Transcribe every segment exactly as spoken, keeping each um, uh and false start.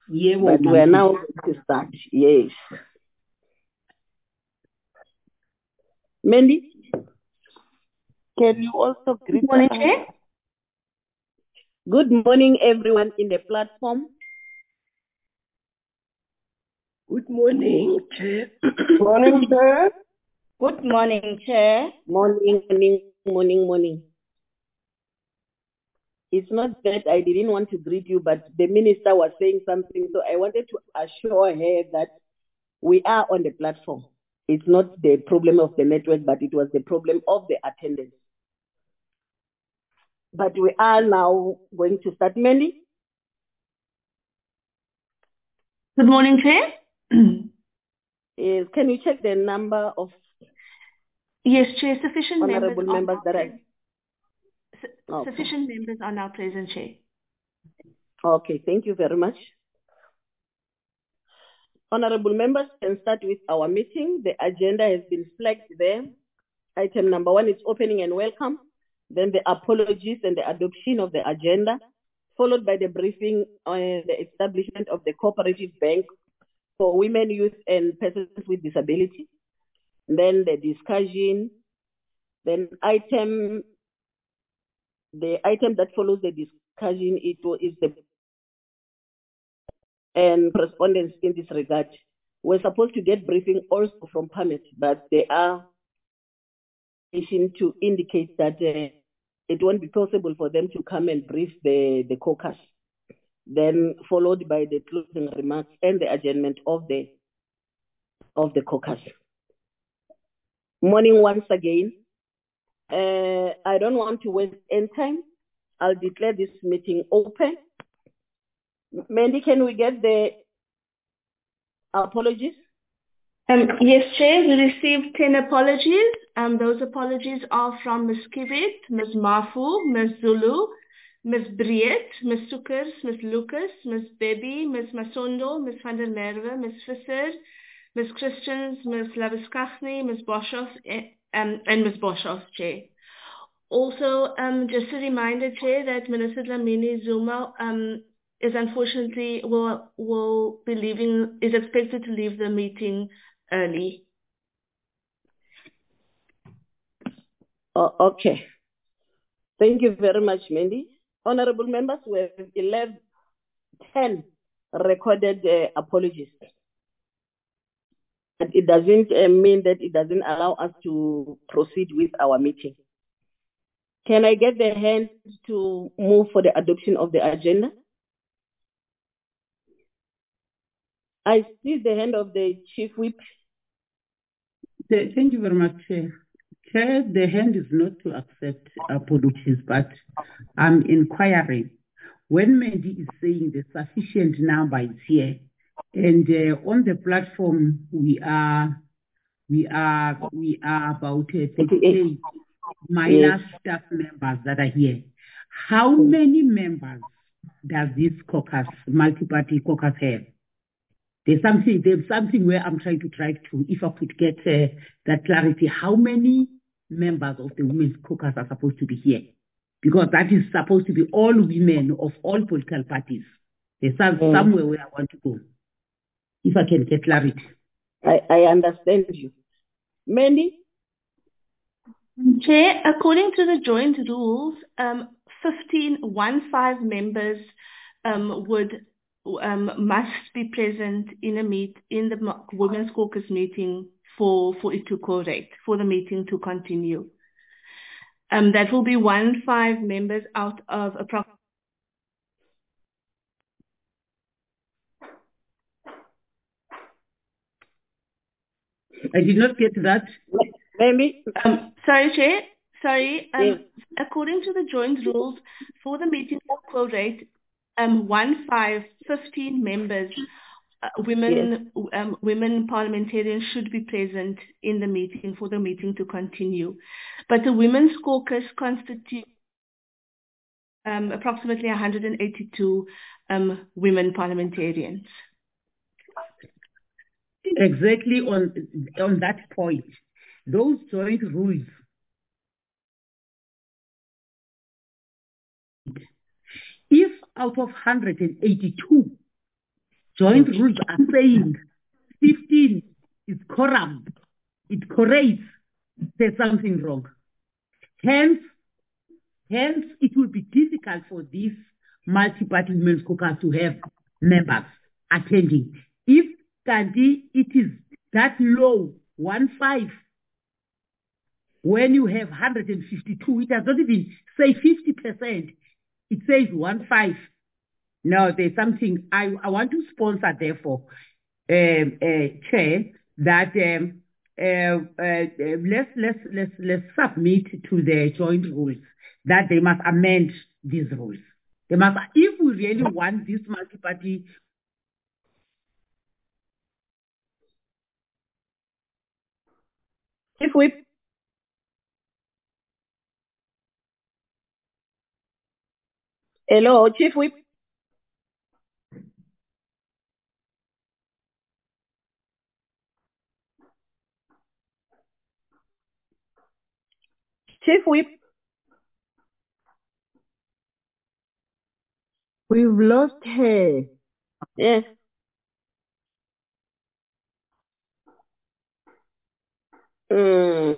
Yebo, But we are Mama. now going to start. Yes. Mandy, can you also greet Good morning, us? Chair. Good morning, everyone in the platform. Good morning, Chair. Morning, Chair. Good morning, Chair. Morning, morning, morning, morning. It's not that I didn't want to greet you, but the minister was saying something, so I wanted to assure her that we are on the platform. It's not the problem of the network, but it was the problem of the attendance. But we are now going to start. Mandy? Good morning, Chair. Is, can you check the number of Yes, Chair. Sufficient members honorable are members now that are... present. Su- Okay. Sufficient members are now present, Chair. Okay, thank you very much. Honorable members, can start with our meeting. The agenda has been flagged there. Item number one is opening and welcome. Then the apologies and the adoption of the agenda, followed by the briefing on the establishment of the cooperative bank for women, youth, and persons with disability. Then the discussion. Then item, the item that follows the discussion it is the and correspondence in this regard. We're supposed to get briefing also from Permit, but they are to indicate that uh, it won't be possible for them to come and brief the, the caucus. Then followed by the closing remarks and the adjournment of the of the caucus. Morning once again. Uh, I don't want to waste any time. I'll declare this meeting open. Mandy, can we get the apologies? Um, yes, Chair. We received ten apologies. Um, those apologies are from Miz Kibet, Miz Mafu, Miz Zulu, Miz Breed, Miz Soekers, Miz Lucas, Miz Bebby, Miz Masondo, Miz van der Merwe, Miz Visser, Miz Christians, Miz Labuskaghni, Miz Boshoff, um, and Miz Boshoff, Chair. Also, um, just a reminder, Chair, that Minister Dlamini Zuma um, is unfortunately will will be leaving, is expected to leave the meeting early. Oh, okay. Thank you very much, Mandy. Honorable members, we have eleven, ten recorded uh, apologies. But it doesn't uh, mean that it doesn't allow us to proceed with our meeting. Can I get the hand to move for the adoption of the agenda? I see the hand of the Chief Whip. Thank you very much, Chair. Chair, the hand is not to accept apologies, but I'm inquiring. When Mandy is saying the sufficient number is here, and uh, on the platform we are we are we are about uh, thirty-eight minus yes. staff members that are here. How many members does this caucus, multi-party caucus have? There's something, there's something where I'm trying to drive to, if I could get uh, that clarity. How many members of the Women's Caucus are supposed to be here? Because that is supposed to be all women of all political parties. There's some, mm. somewhere where I want to go. If I can get clarity. I, I understand you. Mandy? Chair, according to the joint rules, um, fifteen, one five members um, would um, must be present in a meet in the Women's Caucus meeting for for it to correct for the meeting to continue. Um, that will be one five members out of approximately. I did not get that. Maybe. Um, sorry, Chair. Sorry. Um, yes. According to the joint rules, for the meeting to correct, um, one five, fifteen members, uh, women, yes. um, women parliamentarians should be present in the meeting for the meeting to continue. But the Women's Caucus constitutes um, approximately one hundred eighty-two um, women parliamentarians. Exactly on on that point, those joint rules. If out of one hundred eighty-two, joint rules are saying fifteen is quorum. It correlates. There's something wrong. Hence, hence, it will be difficult for this multi-party women's caucus to have members attending. If Kandi, it is that low, one five, when you have one hundred fifty-two, it does not even say fifty percent. It says one five. No, there's something I, I want to sponsor, therefore, um, uh, Chair, that um, uh, uh, let's, let's, let's, let's submit to the joint rules that they must amend these rules. They must, if we really want this multi-party Chief Whip. Hello, Chief Whip. Chief Whip. We've lost her. Yes. Mm.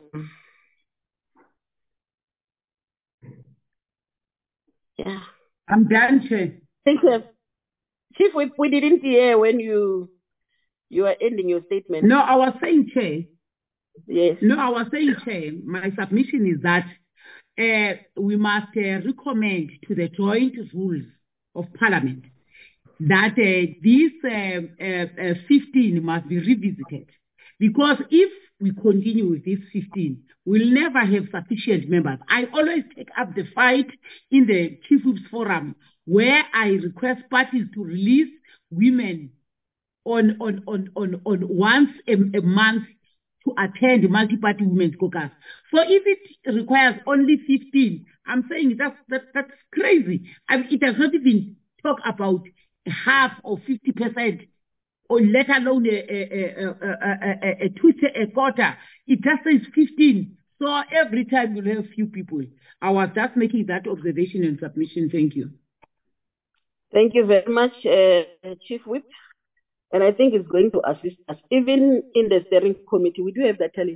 Yeah. I'm done, Chair. Thank you. Chief Whip, we didn't hear when you you were ending your statement. No, I was saying, Chair. Yes. No, I was saying, Chair, my submission is that uh, we must uh, recommend to the joint rules of Parliament that uh, this uh, uh, uh, fifteen must be revisited. Because if we continue with this fifteen, we'll never have sufficient members. I always take up the fight in the Chief Whip's Forum where I request parties to release women on, on, on, on, on once a, a month to attend the multi-party women's caucus. So if it requires only fifteen, I'm saying that's, that, that's crazy. I mean, it does not even talk about half or fifty percent, or let alone a, a, a, a, a, a, two, a quarter. It just says fifteen. So every time you'll have few people. I was just making that observation and submission. Thank you. Thank you very much, uh, Chief Whip. And I think it's going to assist us. Even in the steering committee, we do have the challenge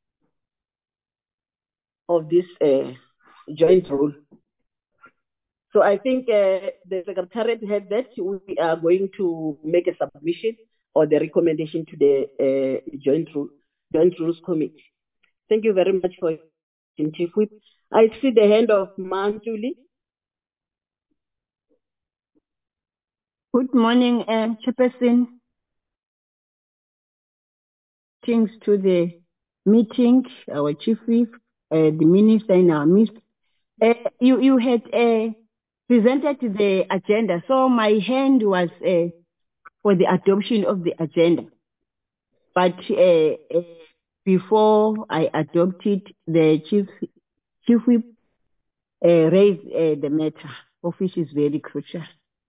of this uh, joint rule. So I think uh, the Secretariat had that. We are going to make a submission or the recommendation to the uh, joint, rule, joint Rules Committee. Thank you very much for your Chief Whip. I see the hand of Mantuli. Good morning, uh, Chairperson. Thanks to the meeting, our Chief Whip, uh, the Minister in our midst. Uh, you, you had uh, presented the agenda, so my hand was uh, for the adoption of the agenda. But uh, uh, before I adopted, the Chief, Chief Whip uh, raised uh, the matter, of which is very crucial.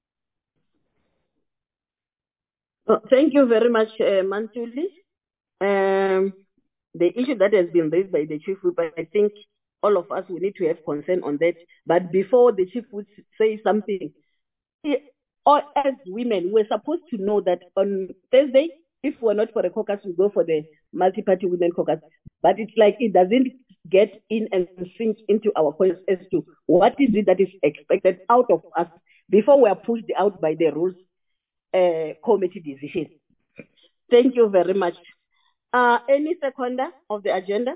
Oh, thank you very much, uh, Mantuli. Um, the issue that has been raised by the Chief Whip, I think all of us will need to have concern on that. But before the Chief would say something, or as women, we're supposed to know that on Thursday, if we're not for the caucus, we go for the multi-party women caucus. But it's like it doesn't get in and sink into our conscience as to what is it that is expected out of us before we are pushed out by the rules uh, committee decision. Thank you very much. Uh, any seconder of the agenda?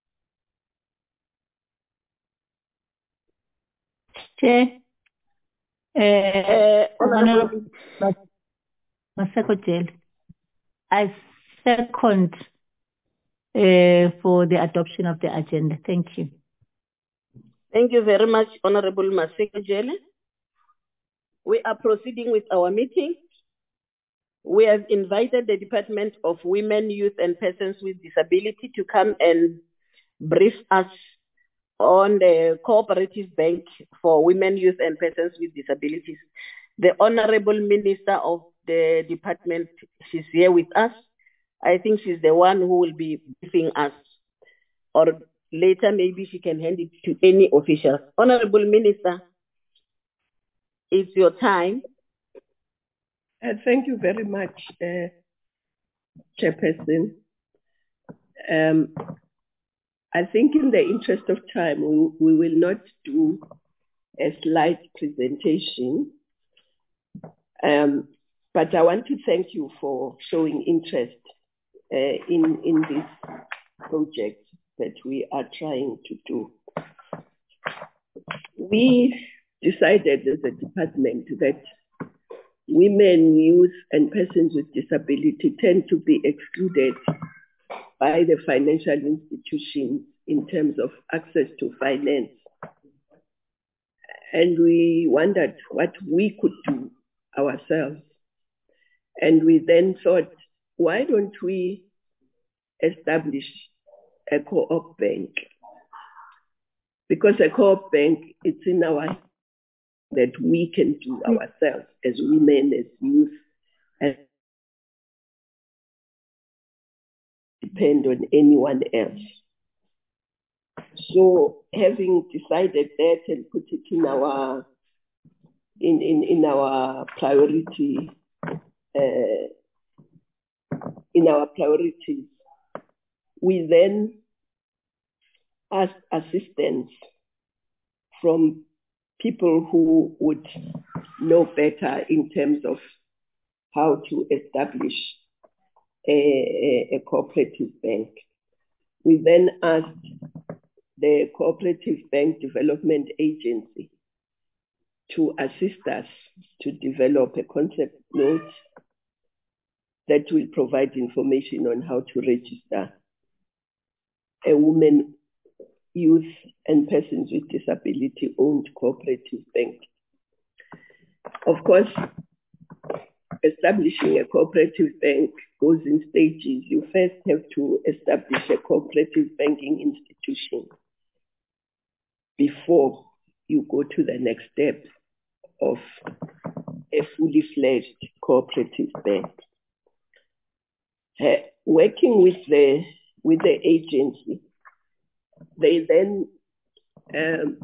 Chair, uh, uh, Honorable Maseko Jele, I second uh, for the adoption of the agenda. Thank you. Thank you very much, Honorable Maseko Jele. We are proceeding with our meeting. We have invited the Department of Women, Youth and Persons with Disability to come and brief us on the Cooperative Bank for Women, Youth and Persons with Disabilities. The Honorable Minister of the Department, she's here with us. I think she's the one who will be briefing us. Or later, maybe she can hand it to any official. Honorable Minister, it's your time. Uh, thank you very much, uh, Chairperson. Um, I think in the interest of time, we, we will not do a slide presentation. Um, but I want to thank you for showing interest uh, in, in this project that we are trying to do. We decided as a department that women, youth, and persons with disability tend to be excluded by the financial institutions in terms of access to finance. And we wondered what we could do ourselves. And we then thought, why don't we establish a co-op bank? Because a co-op bank, it's in our that we can do ourselves as women, as youth, and depend on anyone else. So having decided that and put it in our in, in, in our priority uh, in our priorities, we then asked assistance from people who would know better in terms of how to establish a, a, a cooperative bank. We then asked the Cooperative Bank Development Agency to assist us to develop a concept note that will provide information on how to register a women, youth, and persons with disability owned cooperative bank. Of course, establishing a cooperative bank goes in stages. You first have to establish a cooperative banking institution before you go to the next step of a fully fledged cooperative bank. Uh, working with the with the agency, they then um,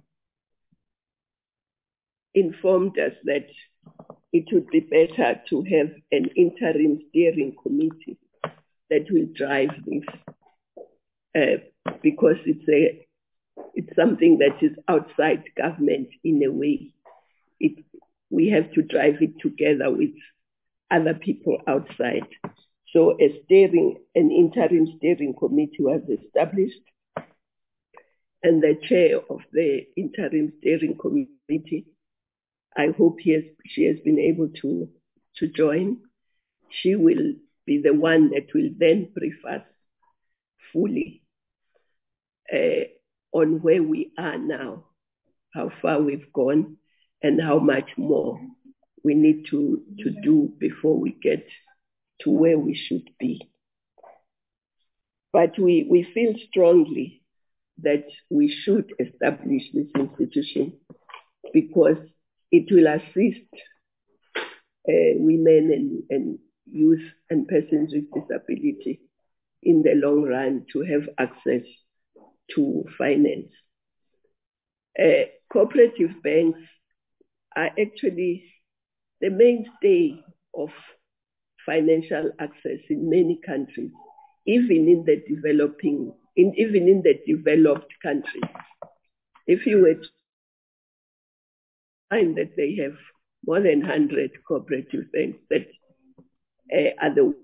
informed us that it would be better to have an interim steering committee that will drive this, uh, because it's a it's something that is outside government in a way. It, we have to drive it together with other people outside. So a steering, an interim steering committee was established, and the chair of the interim steering committee, I hope he has, she has been able to, to join. She will be the one that will then brief us fully uh, on where we are now, how far we've gone, and how much more we need to, to do before we get to where we should be. But we, we feel strongly that we should establish this institution because it will assist uh, women and, and youth and persons with disability in the long run to have access to finance. Uh, cooperative banks are actually the mainstay of financial access in many countries, even in the developing, in, even in the developed countries. If you were to find that they have more than one hundred cooperative banks that uh, are the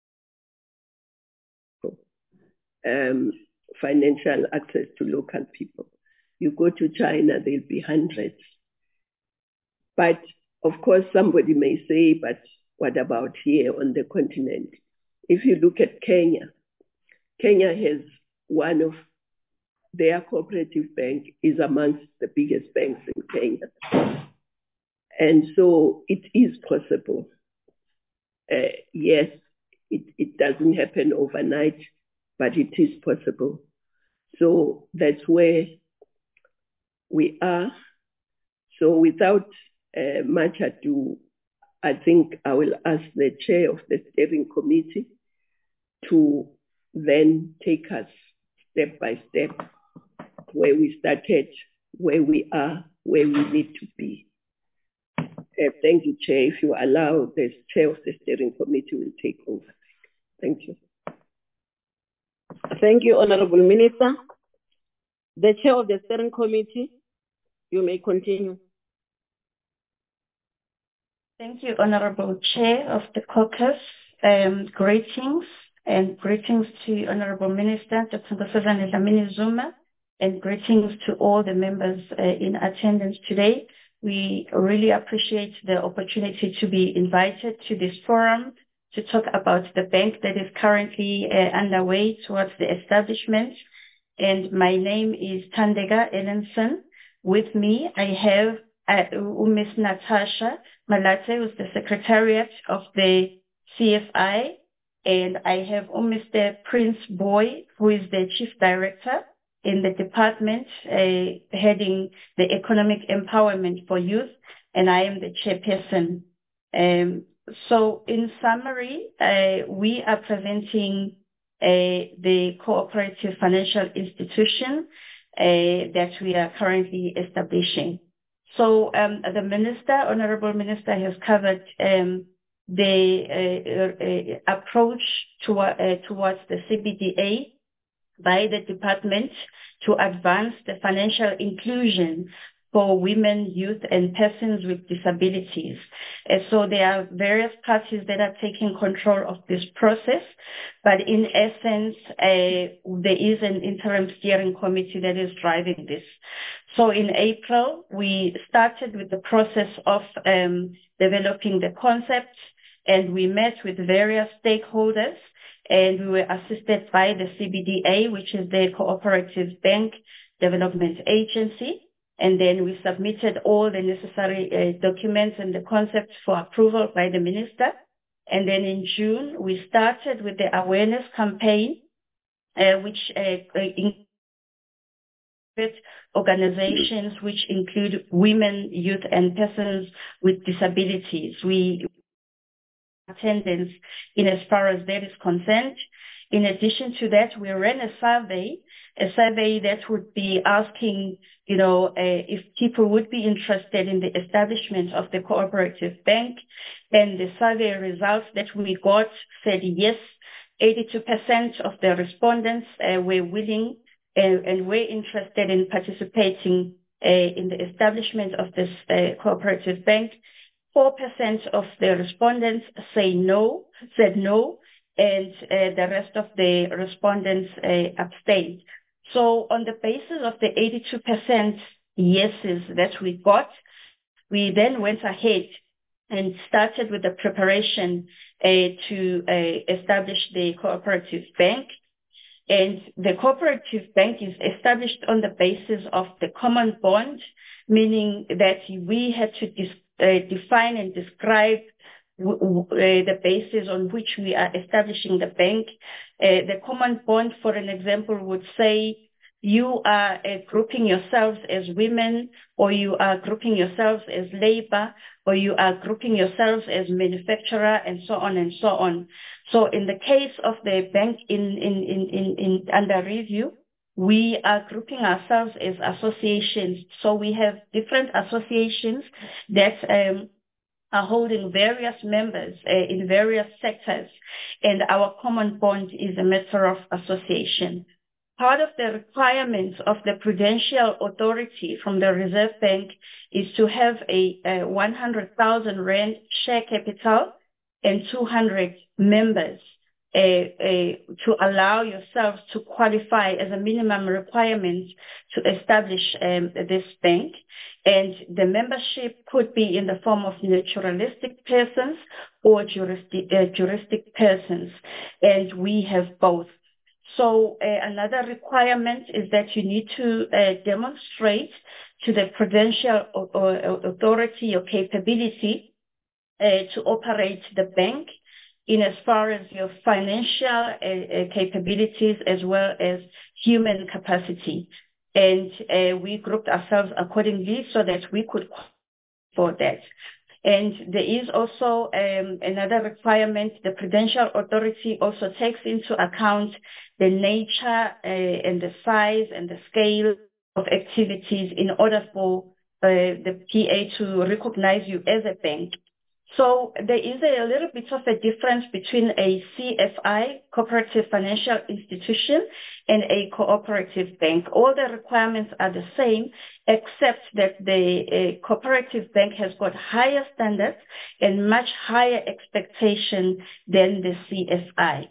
um, financial access to local people. You go to China, there'll be hundreds. But of course, somebody may say, but what about here on the continent? If you look at Kenya, Kenya has one of their cooperative bank is amongst the biggest banks in Kenya. And so it is possible. Uh, yes, it, it doesn't happen overnight, but it is possible. So that's where we are. So without uh, much ado, I think I will ask the chair of the steering committee to then take us step by step where we started, where we are, where we need to be. Uh, thank you, Chair. If you allow, the Chair of the Steering Committee will take over. Thank you. Thank you, Honorable Minister. The Chair of the Steering Committee, you may continue. Thank you, Honorable Chair of the caucus. Um, greetings and greetings to Honorable Minister Doctor Nkosazana Dlamini-Zuma, and greetings to all the members uh, in attendance today. We really appreciate the opportunity to be invited to this forum to talk about the bank that is currently uh, underway towards the establishment. And my name is Thandeka Ellenson. With me, I have uh, Miss Natasha Malate, who's the Secretariat of the C F I, and I have Mister Prince Boy, who is the Chief Director in the department uh, heading the Economic Empowerment for Youth, and I am the Chairperson. Um, so in summary, uh, we are presenting uh, the cooperative financial institution uh, that we are currently establishing. So um, the Minister, Honorable Minister, has covered um, the uh, uh, approach to, uh, towards the C B D A by the department to advance the financial inclusion for women, youth, and persons with disabilities. Uh, so there are various parties that are taking control of this process, but in essence, uh, there is an interim steering committee that is driving this. So in April, we started with the process of um, developing the concept, and we met with various stakeholders, and we were assisted by the C B D A, which is the Cooperative Bank Development Agency. And then we submitted all the necessary uh, documents and the concepts for approval by the minister. And then in June, we started with the awareness campaign, uh, which uh, included organizations which include women, youth, and persons with disabilities. We attendance in as far as that is concerned. In addition to that, we ran a survey, a survey that would be asking, you know, uh, if people would be interested in the establishment of the cooperative bank. And the survey results that we got said yes, eighty-two percent of the respondents uh, were willing uh, and were interested in participating uh, in the establishment of this uh, cooperative bank. four percent of the respondents say no, said no, and uh, the rest of the respondents uh, abstained. So on the basis of the eighty-two percent yeses that we got, we then went ahead and started with the preparation uh, to uh, establish the cooperative bank. And the cooperative bank is established on the basis of the common bond, meaning that we had to dis- uh, define and describe w- w- uh, the basis on which we are establishing the bank. Uh, the common bond, for an example, would say you are uh, grouping yourselves as women, or you are grouping yourselves as labor, or you are grouping yourselves as manufacturer, and so on and so on. So in the case of the bank in, in, in, in, in under review, we are grouping ourselves as associations. So we have different associations that um, are holding various members uh, in various sectors, and our common bond is a matter of association. Part of the requirements of the Prudential Authority from the Reserve Bank is to have a, a one hundred thousand rand share capital and two hundred members uh, uh, to allow yourselves to qualify as a minimum requirement to establish um, this bank. And the membership could be in the form of naturalistic persons or juristic, uh, juristic persons, and we have both. So uh, another requirement is that you need to uh, demonstrate to the Prudential Authority your capability uh, to operate the bank in as far as your financial uh, uh, capabilities as well as human capacity. And uh, we grouped ourselves accordingly so that we could for that. And there is also um, another requirement. The Prudential Authority also takes into account the nature uh, and the size and the scale of activities in order for uh, the P A to recognize you as a bank. So there is a little bit of a difference between a C F I, cooperative financial institution, and a cooperative bank. All the requirements are the same, except that the uh, cooperative bank has got higher standards and much higher expectation than the C F I.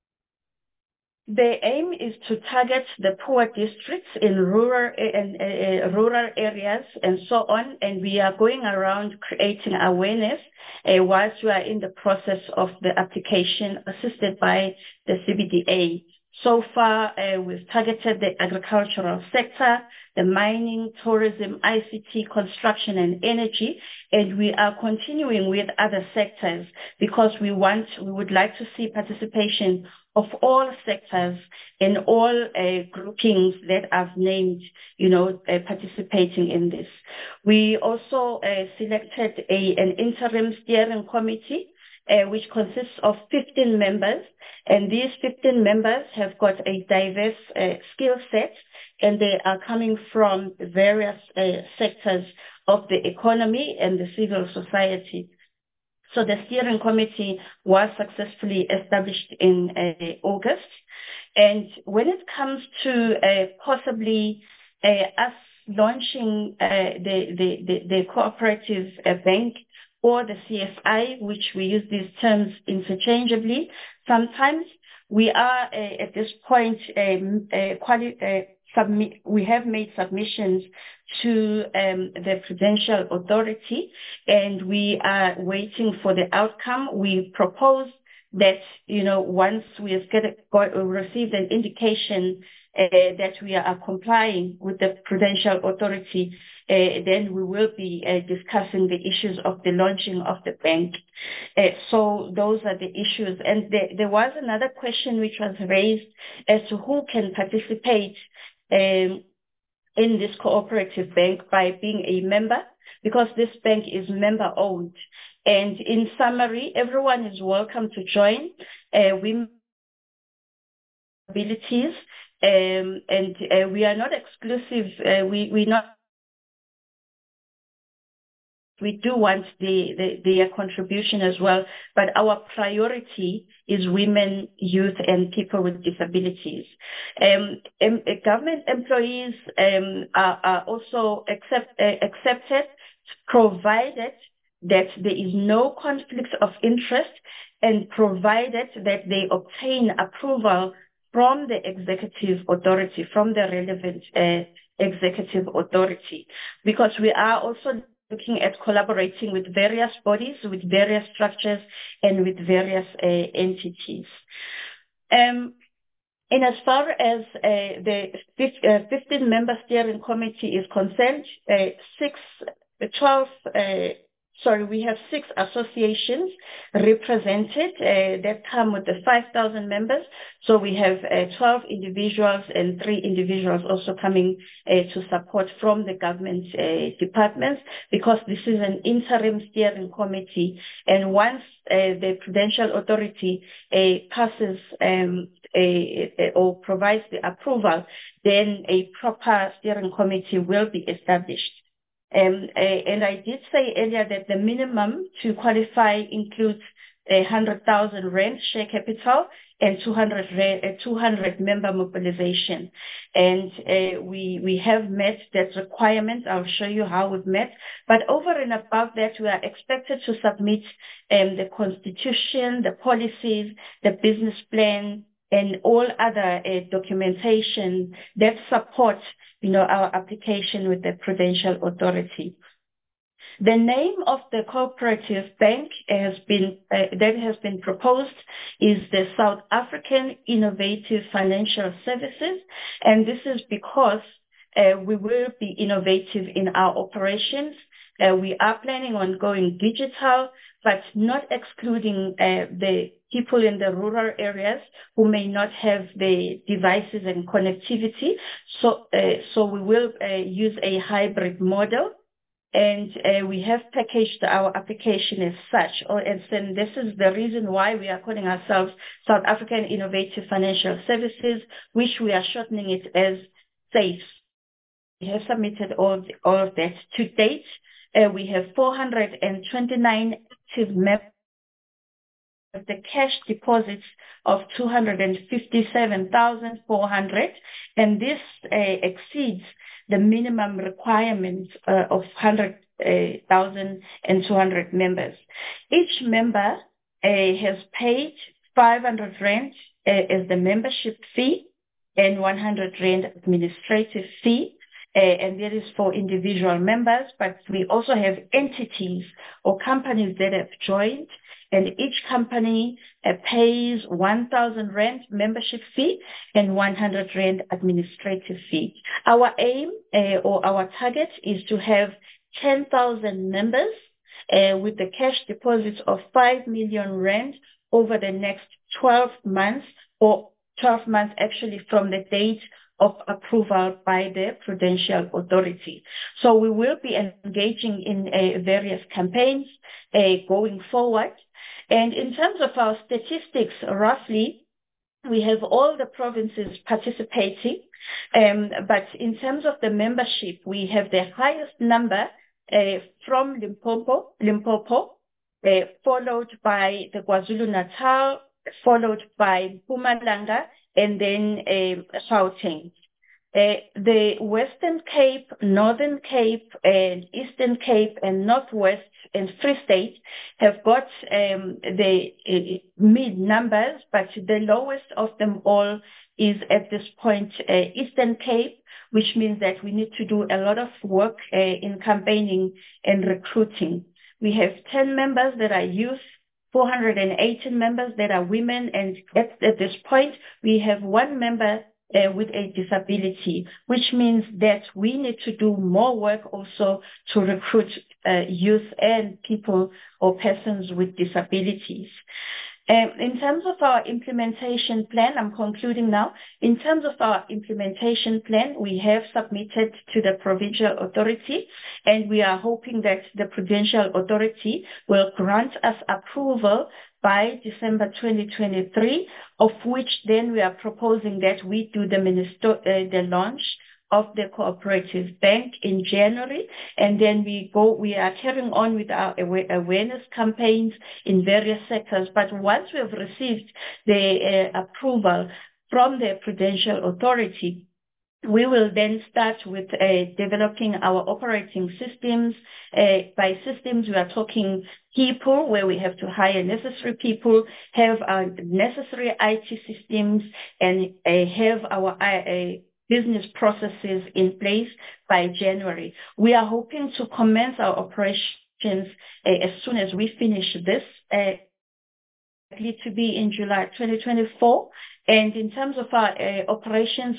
The aim is to target the poor districts in rural and uh, rural areas and so on, and we are going around creating awareness uh, whilst we are in the process of the application assisted by the C B D A. So far, uh, we've targeted the agricultural sector, the mining, tourism, I C T, construction, and energy, and we are continuing with other sectors because we want, we would like to see participation of all sectors and all uh, groupings that I've named, you know, uh, participating in this. We also uh, selected a, an interim steering committee, uh, which consists of fifteen members, and these fifteen members have got a diverse uh, skill set, and they are coming from various uh, sectors of the economy and the civil society. So the steering committee was successfully established in uh, August. And when it comes to uh, possibly uh, us launching uh, the, the, the, the cooperative uh, bank or the C F I, which we use these terms interchangeably, sometimes we are uh, at this point um, uh, quali- uh, submit, we have made submissions to um, the Prudential Authority, and we are waiting for the outcome. We propose that, you know, once we have get, got, received an indication uh, that we are complying with the Prudential Authority, uh, then we will be uh, discussing the issues of the launching of the bank. Uh, so those are the issues. And there, there was another question which was raised as to who can participate um, in this cooperative bank by being a member, because this bank is member owned. And in summary, everyone is welcome to join. Uh, women abilities, um, and uh, we are not exclusive. Uh, we we not. We do want the, the, their contribution as well, but our priority is women, youth, and people with disabilities. Um, um, government employees um, are, are also accept, uh, accepted, provided that there is no conflict of interest and provided that they obtain approval from the executive authority, from the relevant uh, executive authority, because we are also looking at collaborating with various bodies, with various structures, and with various uh, entities. Um, and as far as uh, the fifteen-member steering committee is concerned, uh, six, twelve, uh, sorry, we have six associations represented uh, that come with the five thousand members. So we have uh, twelve individuals and three individuals also coming uh, to support from the government uh, departments, because this is an interim steering committee. And once uh, the Prudential Authority uh, passes um, a, a, or provides the approval, then a proper steering committee will be established. Um, uh, and I did say earlier that the minimum to qualify includes a one hundred thousand rand share capital and two hundred, uh, two hundred member mobilization. And uh, we, we have met that requirement. I'll show you how we've met. But over and above that, we are expected to submit um, the constitution, the policies, the business plan, and all other uh, documentation that supports, you know, our application with the Prudential Authority. The name of the cooperative bank has been uh, that has been proposed is the South African Innovative Financial Services, and this is because uh, we will be innovative in our operations. Uh, we are planning on going digital, but not excluding uh, the people in the rural areas who may not have the devices and connectivity. So, uh, so we will uh, use a hybrid model. And uh, we have packaged our application as such, or and then this is the reason why we are calling ourselves South African Innovative Financial Services, which we are shortening it as SAFE. have submitted all, all of that. To date, uh, we have four hundred twenty-nine active members, the cash deposits of two hundred fifty-seven thousand four hundred, and this uh, exceeds the minimum requirements uh, of one hundred thousand two hundred members. Each member uh, has paid five hundred rand uh, as the membership fee and one hundred rand administrative fee. Uh, and that is for individual members, but we also have entities or companies that have joined, and each company uh, pays one thousand rand membership fee and one hundred rand administrative fee. Our aim uh, or our target is to have ten thousand members uh, with the cash deposits of five million rand over the next twelve months, or twelve months actually from the date of approval by the Prudential Authority. So we will be engaging in uh, various campaigns uh, going forward. And in terms of our statistics, roughly, we have all the provinces participating. Um, but in terms of the membership, we have the highest number uh, from Limpopo, Limpopo uh, followed by the KwaZulu-Natal, followed by Mpumalanga, and then uh, Gauteng. Uh, the Western Cape, Northern Cape, and Eastern Cape, and Northwest and Free State have got um, the uh, mid numbers, but the lowest of them all is at this point uh, Eastern Cape, which means that we need to do a lot of work uh, in campaigning and recruiting. We have ten members that are youth, four hundred eighteen members that are women, and at, at this point, we have one member uh, with a disability, which means that we need to do more work also to recruit uh, youth and people or persons with disabilities. Um, in terms of our implementation plan, I'm concluding now. In terms of our implementation plan, we have submitted to the Provincial Authority, and we are hoping that the Prudential Authority will grant us approval by December twenty twenty-three, of which then we are proposing that we do the, minister, uh, the launch of the cooperative bank in January, and then we go, we are carrying on with our awareness campaigns in various sectors. But once we have received the uh, approval from the Prudential Authority, we will then start with uh, developing our operating systems. Uh, by systems, we are talking people, where we have to hire necessary people, have our necessary I T systems, and uh, have our uh, business processes in place by January. We are hoping to commence our operations uh, as soon as we finish this, uh, likely to be in July twenty twenty-four. And in terms of our uh, operations,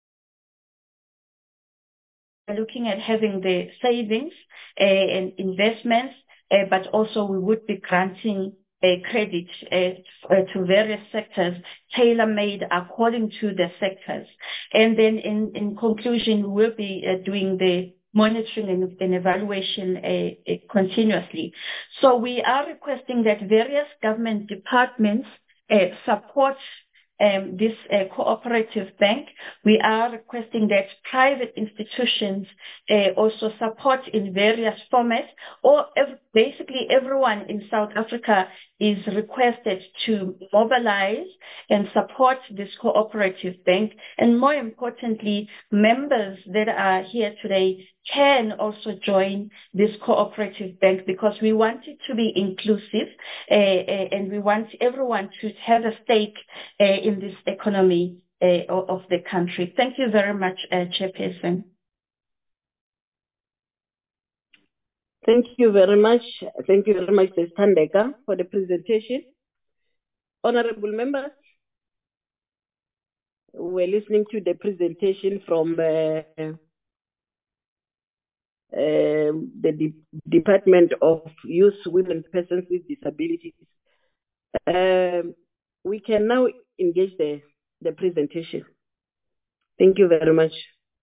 we're looking at having the savings uh, and investments, uh, but also we would be granting a credit uh, uh, to various sectors, tailor-made according to the sectors. And then in, in conclusion, we'll be uh, doing the monitoring and, and evaluation uh, uh, continuously. So we are requesting that various government departments uh, support Um, this uh, cooperative bank. We are requesting that private institutions uh, also support in various formats, or ev- basically everyone in South Africa is requested to mobilize and support this cooperative bank. And more importantly, members that are here today can also join this cooperative bank, because we want it to be inclusive uh, uh, and we want everyone to have a stake uh, in this economy uh, of the country. Thank you very much, uh, Chairperson. Thank you very much. Thank you very much, Miz Thandeka, for the presentation. Honorable members, we're listening to the presentation from uh, uh, the De- Department of Youth, Women, Persons with Disabilities. Um, we can now engage the, the presentation. Thank you very much.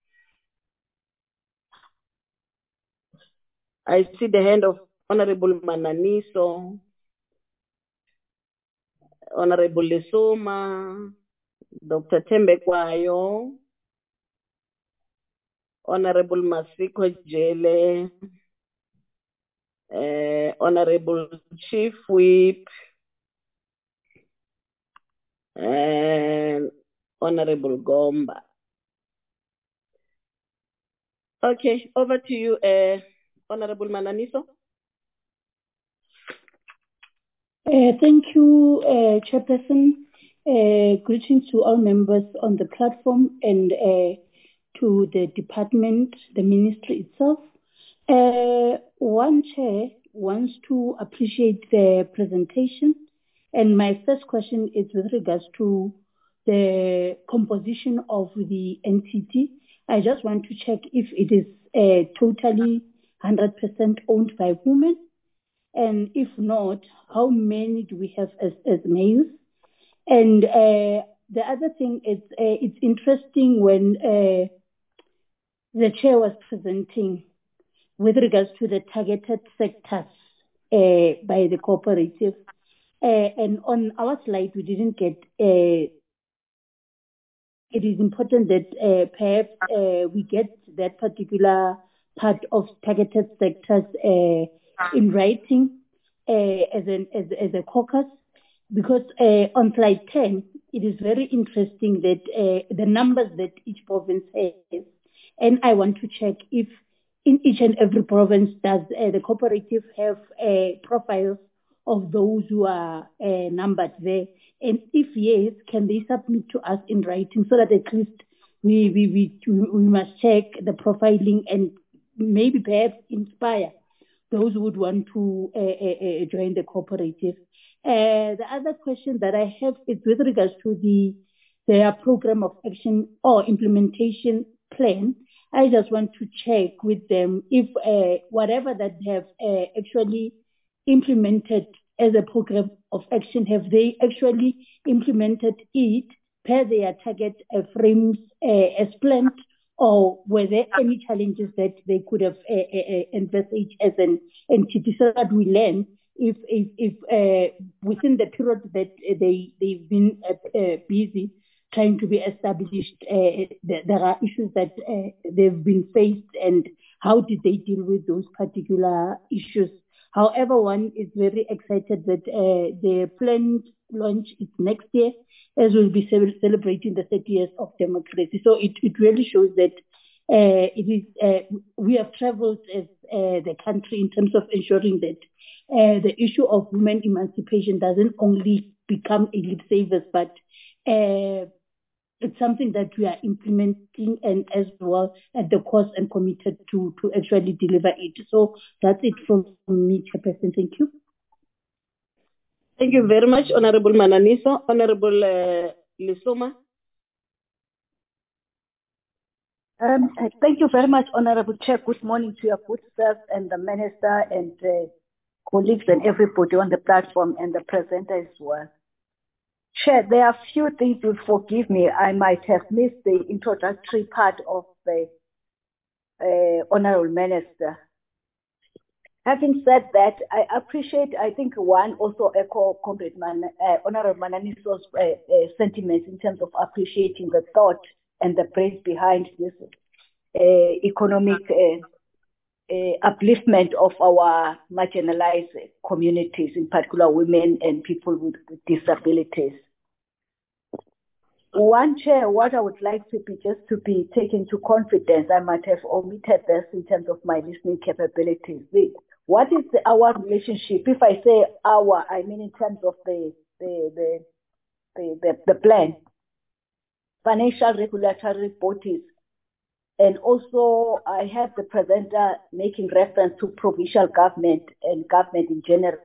I see the hand of Honorable Mananiso, Honorable Lesoma, Doctor Thembekwayo, Honorable Masiko Jele, uh, Honorable Chief Whip, and Honorable Gomba. Okay, over to you, uh, Honorable Mananiso. Uh, thank you, uh, Chairperson. Uh, greetings to all members on the platform and uh, to the department, the ministry itself. Uh, one chair wants to appreciate the presentation. And my first question is with regards to the composition of the N T T. I just want to check if it is uh, totally one hundred percent owned by women. And if not, how many do we have as, as males? And uh, the other thing is, uh, it's interesting when uh, the chair was presenting with regards to the targeted sectors uh, by the cooperative. Uh, and on our slide, we didn't get, uh, it is important that uh, perhaps uh, we get that particular part of targeted sectors uh, in writing uh, as, an, as, as a caucus, because uh, on slide ten, it is very interesting that uh, the numbers that each province has, and I want to check if in each and every province does uh, the cooperative have uh, profiles of those who are uh, numbered there, and if yes, can they submit to us in writing so that at least we we we, we must check the profiling and maybe perhaps inspire those who would want to uh, uh, join the cooperative. Uh, the other question that I have is with regards to the their program of action or implementation plan. I just want to check with them if uh, whatever that they have uh, actually implemented as a program of action, have they actually implemented it per their target uh, frames uh, as planned, or were there any challenges that they could have uh, uh, envisaged as an entity, so that we learn if if, if uh, within the period that they they've been uh, uh, busy trying to be established, uh, there, there are issues that uh, they've been faced, and how did they deal with those particular issues. However, one is very excited that uh, the planned launch is next year, as we'll be celebrating the thirty years of democracy. So it, it really shows that uh, it is uh, we have traveled as uh, the country in terms of ensuring that uh, the issue of women emancipation doesn't only become a lip service, but uh, it's something that we are implementing and as well at the course and committed to, to actually deliver it. So that's it from me, Chairperson. Thank you. Thank you very much, Honorable Mananiso. Honorable uh, Lisoma. Um, thank you very much, Honorable Chair. Good morning to your good self and the Minister and uh, colleagues and everybody on the platform and the presenter as well. Chair, there are few things you forgive me. I might have missed the introductory part of the uh, Honorable Minister. Having said that, I appreciate, I think one also echo Comrade Man, uh, Honorable Mananiso's uh, uh, sentiments in terms of appreciating the thought and the brains behind this uh, economic uh, uh, upliftment of our marginalized communities, in particular women and people with disabilities. One, Chair, what I would like to be just to be taken to confidence, I might have omitted this in terms of my listening capabilities. The, what is the, our relationship? If I say our, I mean in terms of the the the the, the, the plan, financial regulatory bodies, and also I have the presenter making reference to provincial government and government in general.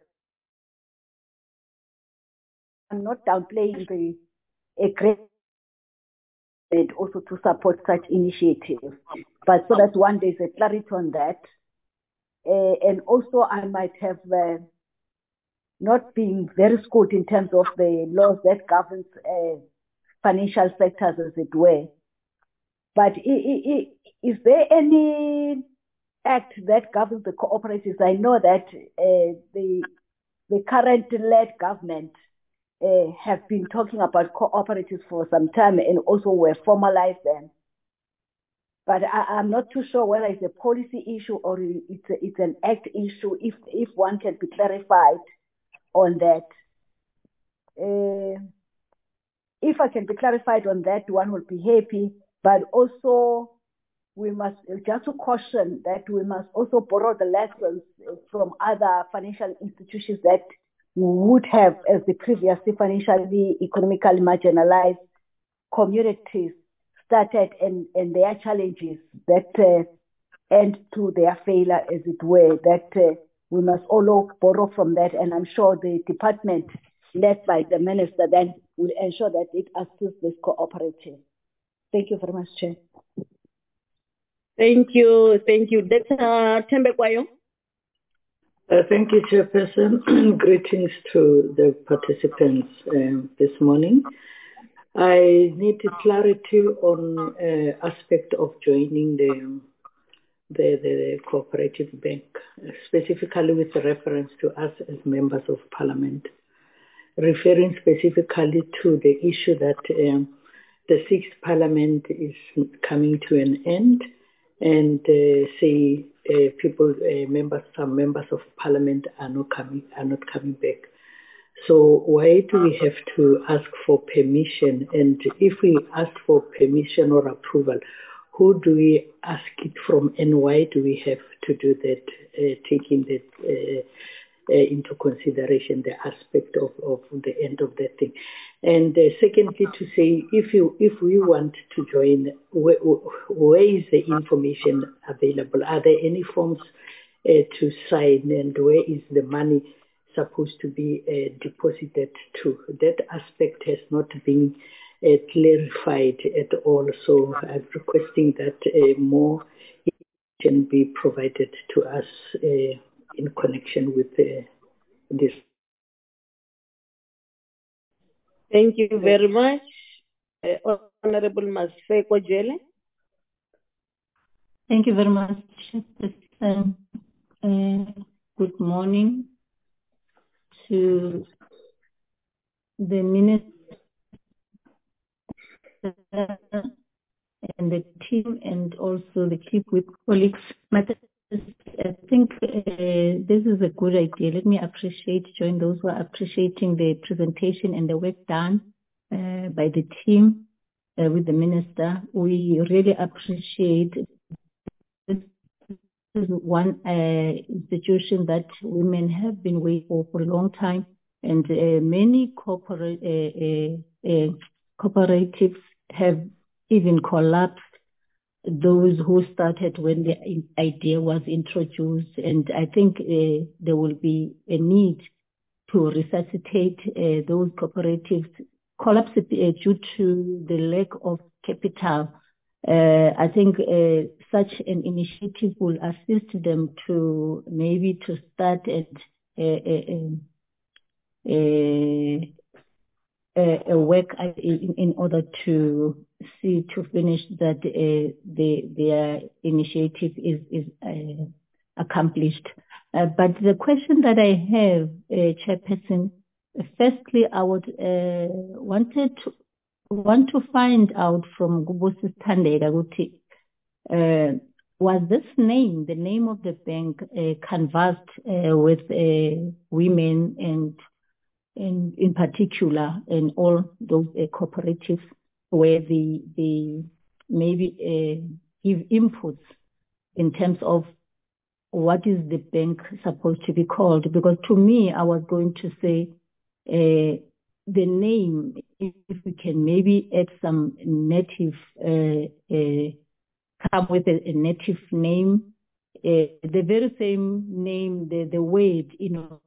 I'm not downplaying the a great and also to support such initiatives. But so that one, there's a clarity on that. Uh, and also I might have uh, not been very skilled in terms of the laws that governs uh, financial sectors, as it were. But is there any act that governs the cooperatives? I know that uh, the, the current-led government Uh, have been talking about cooperatives for some time and also were formalized them. but I, I'm not too sure whether it's a policy issue or it's a, it's an act issue. If if one can be clarified on that, uh, if I can be clarified on that, one will be happy. But also, we must just to caution that we must also borrow the lessons from other financial institutions that would have, as the previously financially, economically marginalized communities started and, and their challenges that uh, end to their failure, as it were, that uh, we must all borrow from that. And I'm sure the department led by the minister then will ensure that it assists this cooperative. Thank you very much, Chair. Thank you. Thank you. Doctor Thembekwayo. Uh, thank you, Chairperson. Greetings to the participants um, this morning. I need clarity on uh, aspect of joining the, the, the cooperative bank, specifically with reference to us as members of parliament, referring specifically to the issue that um, the sixth parliament is coming to an end, and uh, say uh, people, uh, members, some members of parliament are not coming, are not coming back. So why do we have to ask for permission? And if we ask for permission or approval, who do we ask it from, and why do we have to do that, uh, taking that uh, uh, into consideration, the aspect of, of the end of that thing? And uh, secondly, to say, if you if we want to join, where, where is the information available? Are there any forms uh, to sign, and where is the money supposed to be uh, deposited to? That aspect has not been uh, clarified at all. So I'm requesting that uh, more can be provided to us uh, in connection with uh, this. Thank you very much, uh, Honorable Maseko Jele. Thank you very much, Chairperson. Uh, good morning to the Minister and the team, and also the Keep with colleagues. I think uh, this is a good idea. Let me appreciate, join those who are appreciating the presentation and the work done uh, by the team uh, with the Minister. We really appreciate this. This is one uh, institution that women have been waiting for for a long time, and uh, many corporate uh, uh, uh, cooperatives have even collapsed. Those who started when the idea was introduced, and I think uh, there will be a need to resuscitate uh, those cooperatives collapsed uh, due to the lack of capital. Uh, I think uh, such an initiative will assist them to maybe to start at a, a, a, a, a work in, in order to see to finish that uh, the, their initiative is, is uh, accomplished. Uh, but the question that I have, uh, Chairperson, firstly, I would uh, wanted to want to find out from Gubusi Thandeka ukuthi uh, was this name, the name of the bank, uh, canvassed uh, with uh, women and, and in particular, and all those uh, cooperatives where the the maybe uh, give inputs in terms of what is the bank supposed to be called? Because to me, I was going to say uh, the name, if we can maybe add some native, uh, uh, come with a, a native name, uh, the very same name, the, the word, you know,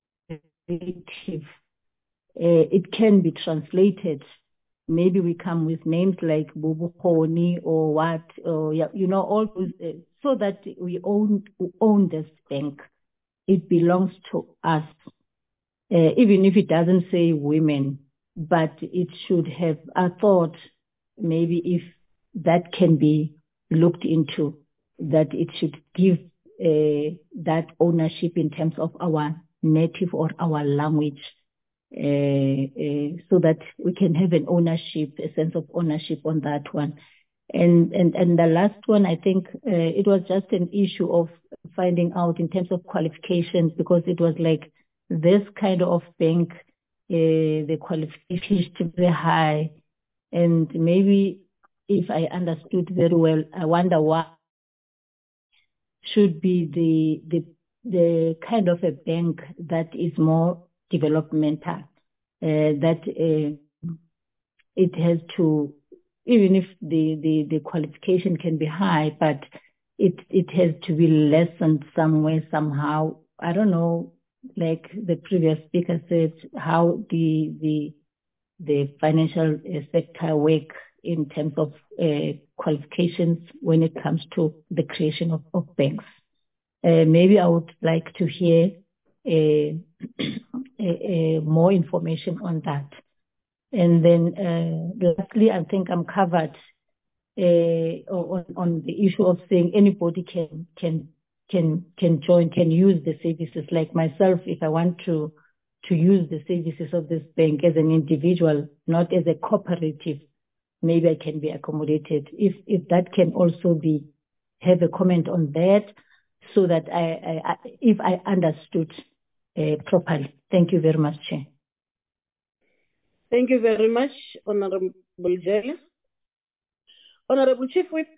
native, uh, it can be translated. Maybe we come with names like Bubu Khoni or what, or, you know, all those, uh, so that we own, we own this bank. It belongs to us. Uh, even if it doesn't say women, but it should have a thought, maybe if that can be looked into, that it should give uh, that ownership in terms of our native or our language, uh, uh, so that we can have an ownership, a sense of ownership on that one. And, and, and the last one, I think uh, it was just an issue of finding out in terms of qualifications, because it was like this kind of bank, uh, the qualifications to be high. And maybe if I understood very well, I wonder why should be the, the, the kind of a bank that is more developmental, uh, that uh, it has to, even if the, the, the qualification can be high, but it, it has to be lessened somewhere, somehow. I don't know, like the previous speaker said, how the, the, the financial sector work in terms of uh, qualifications when it comes to the creation of, of banks. Uh, maybe I would like to hear uh, uh, more information on that. And then uh, lastly, I think I'm covered uh, on, on the issue of saying anybody can can can can join, can use the services. Like myself, if I want to to use the services of this bank as an individual, not as a cooperative, maybe I can be accommodated. If if that can also be, have a comment on that, so that I, I, I if I understood uh, properly. Thank you very much, Chair. Thank you very much, Honorable Jelly. Honorable Chief Whip.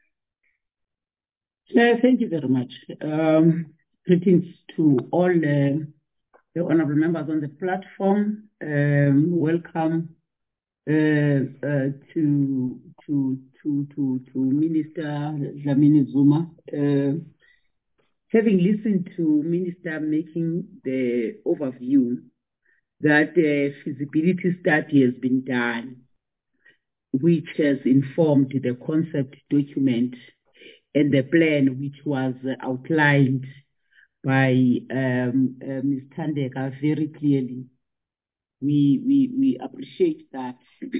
Uh, thank you very much. Um, greetings to all uh, the honorable members on the platform. Um, welcome uh, uh, to, to to to to Minister Dlamini Zuma. Uh, having listened to Minister making the overview that a feasibility study has been done, which has informed the concept document and the plan which was outlined by um, uh, Miz Thandeka very clearly. We, we, we appreciate that.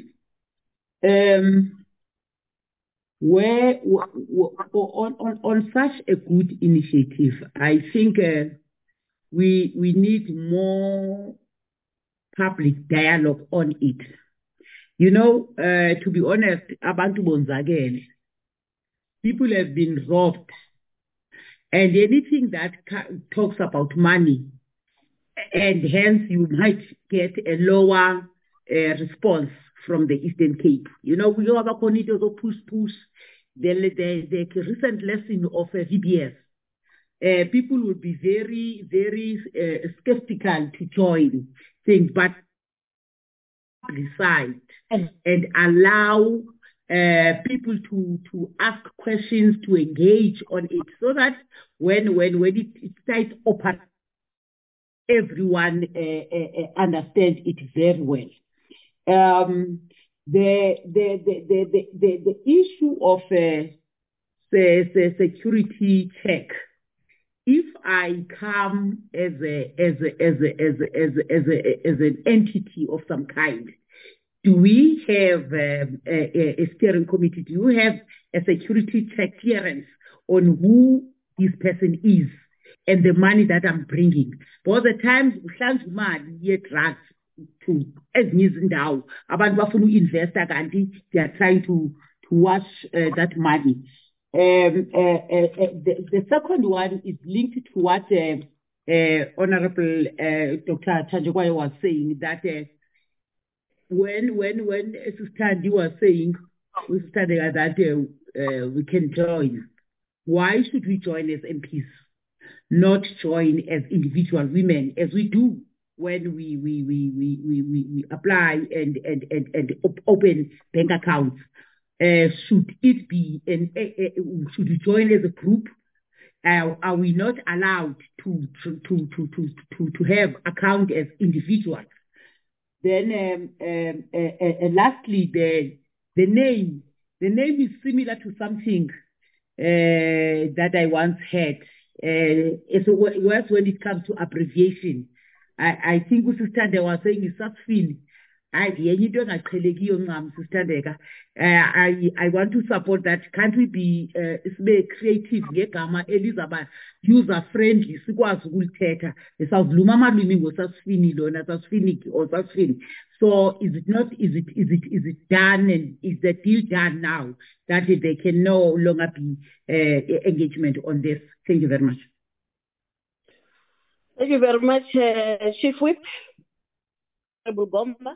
um, where, on, on, on such a good initiative, I think uh, we, we need more public dialogue on it. You know, uh, to be honest, abantu bonzakele, people have been robbed, and anything that talks about money, and hence you might get a lower uh, response from the Eastern Cape. You know, we have a community of push push. The, the, the recent lesson of uh, V B S, uh, people will be very, very uh, skeptical to join things, but decide and, and allow uh, people to, to ask questions, to engage on it, so that when when when it, it starts open, everyone uh, uh, understands it very well. Um, the, the, the, the, the, the, the issue of uh, the, the security check, if I come as a as a as a as a as a, as, a, as an entity of some kind, do we have um, a, a steering committee? Do you have a security check clearance on who this person is and the money that I'm bringing? Because the times we drugs to ezinye izindawo abantu bafuna uinvesta kanti they are trying to to wash uh, that money. Um, uh, uh, uh, the, the second one is linked to what uh, uh, Honorable uh, Doctor Thanjekwayo was saying, that uh, when when when Sister was saying we studied that uh, uh, we can join, why should we join as M Ps, not join as individual women, as we do when we we we we we, we, we apply and and and, and op open bank accounts? Uh, should it be an uh, uh, should we join as a group? Uh, are we not allowed to to to to to to, to have account as individuals? Then, um, um, uh, uh, uh, lastly, the the name the name is similar to something uh, that I once had. Uh, it's worse when it comes to abbreviation. I, I think Sister they were saying is Sasfin. I Sister Dega. I I want to support that. Can't we be uh, creative ngegama Elizabeth user friendly sikwazi ukulithetha esaziluma amalwimi ngosasifini lona sasifini or sasifini. So is it not is it is it is it done and is the deal done now that they can no longer be uh, engagement on this? Thank you very much. Thank you very much, uh, Chief Whip. Honorable Gomba.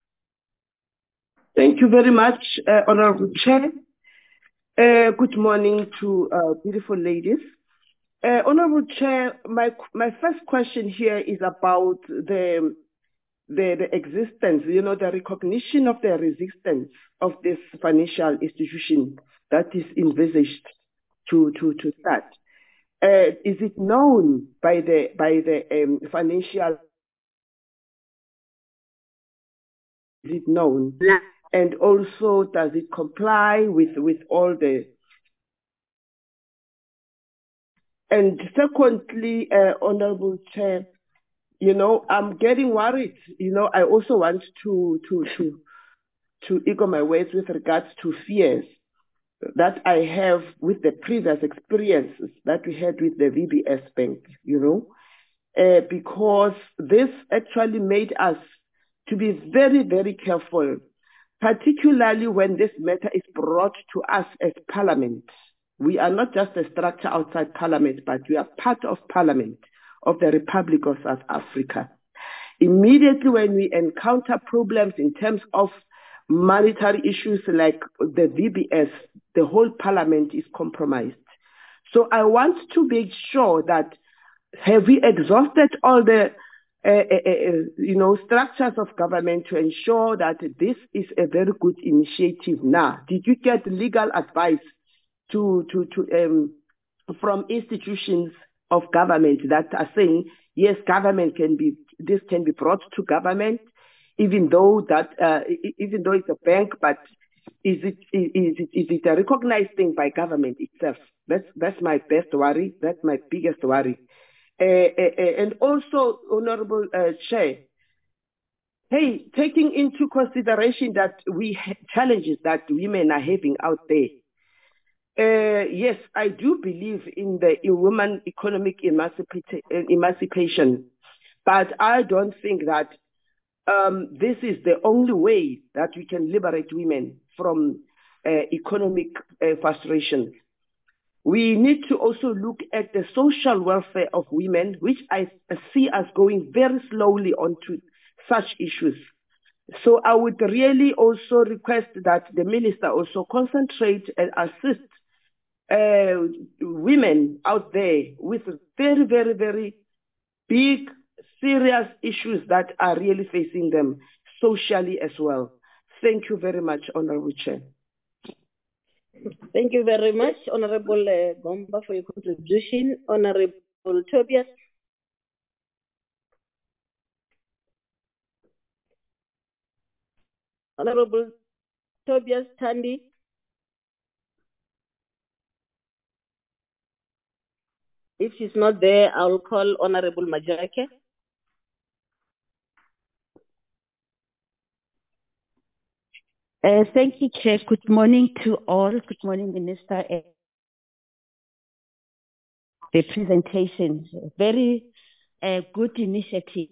Thank you very much, uh, Honorable Chair. Uh, good morning to uh, beautiful ladies. Uh, Honorable Chair, my my first question here is about the, the the existence, you know, the recognition of the resistance of this financial institution that is envisaged to to to start. Uh, is it known by the by the um, financial? Is it known? Yeah. And also, does it comply with, with all the... And secondly, uh, Honorable Chair, you know, I'm getting worried. You know, I also want to, to, to, to echo my words with regards to fears that I have with the previous experiences that we had with the V B S Bank, you know, uh, because this actually made us to be very, very careful, particularly when this matter is brought to us as Parliament. We are not just a structure outside Parliament, but we are part of Parliament of the Republic of South Africa. Immediately when we encounter problems in terms of monetary issues like the V B S, the whole Parliament is compromised. So I want to make sure that have we exhausted all the Uh, uh, uh, you know, structures of government to ensure that this is a very good initiative now? Did you get legal advice to, to, to, um, from institutions of government that are saying, yes, government can be, this can be brought to government, even though that, uh, even though it's a bank, but is it, is it, is it a recognized thing by government itself? That's, that's my best worry. That's my biggest worry. Uh, uh, uh, and also, Honorable uh, Chair, hey, taking into consideration that we have challenges that women are having out there, uh, yes, I do believe in the in women economic emancipation, but I don't think that um, this is the only way that we can liberate women from uh, economic uh, frustration. We need to also look at the social welfare of women, which I see as going very slowly onto such issues. So I would really also request that the minister also concentrate and assist uh, women out there with very, very, very big, serious issues that are really facing them socially as well. Thank you very much, Honorable Chair. Thank you very much, Honorable uh, Gomba, for your contribution. Honorable Tobias. Honorable Tobias Tandy. If she's not there, I'll call Honorable Majake. Uh, thank you, Chair. Good morning to all. Good morning, Minister. The presentation, very uh, good initiative.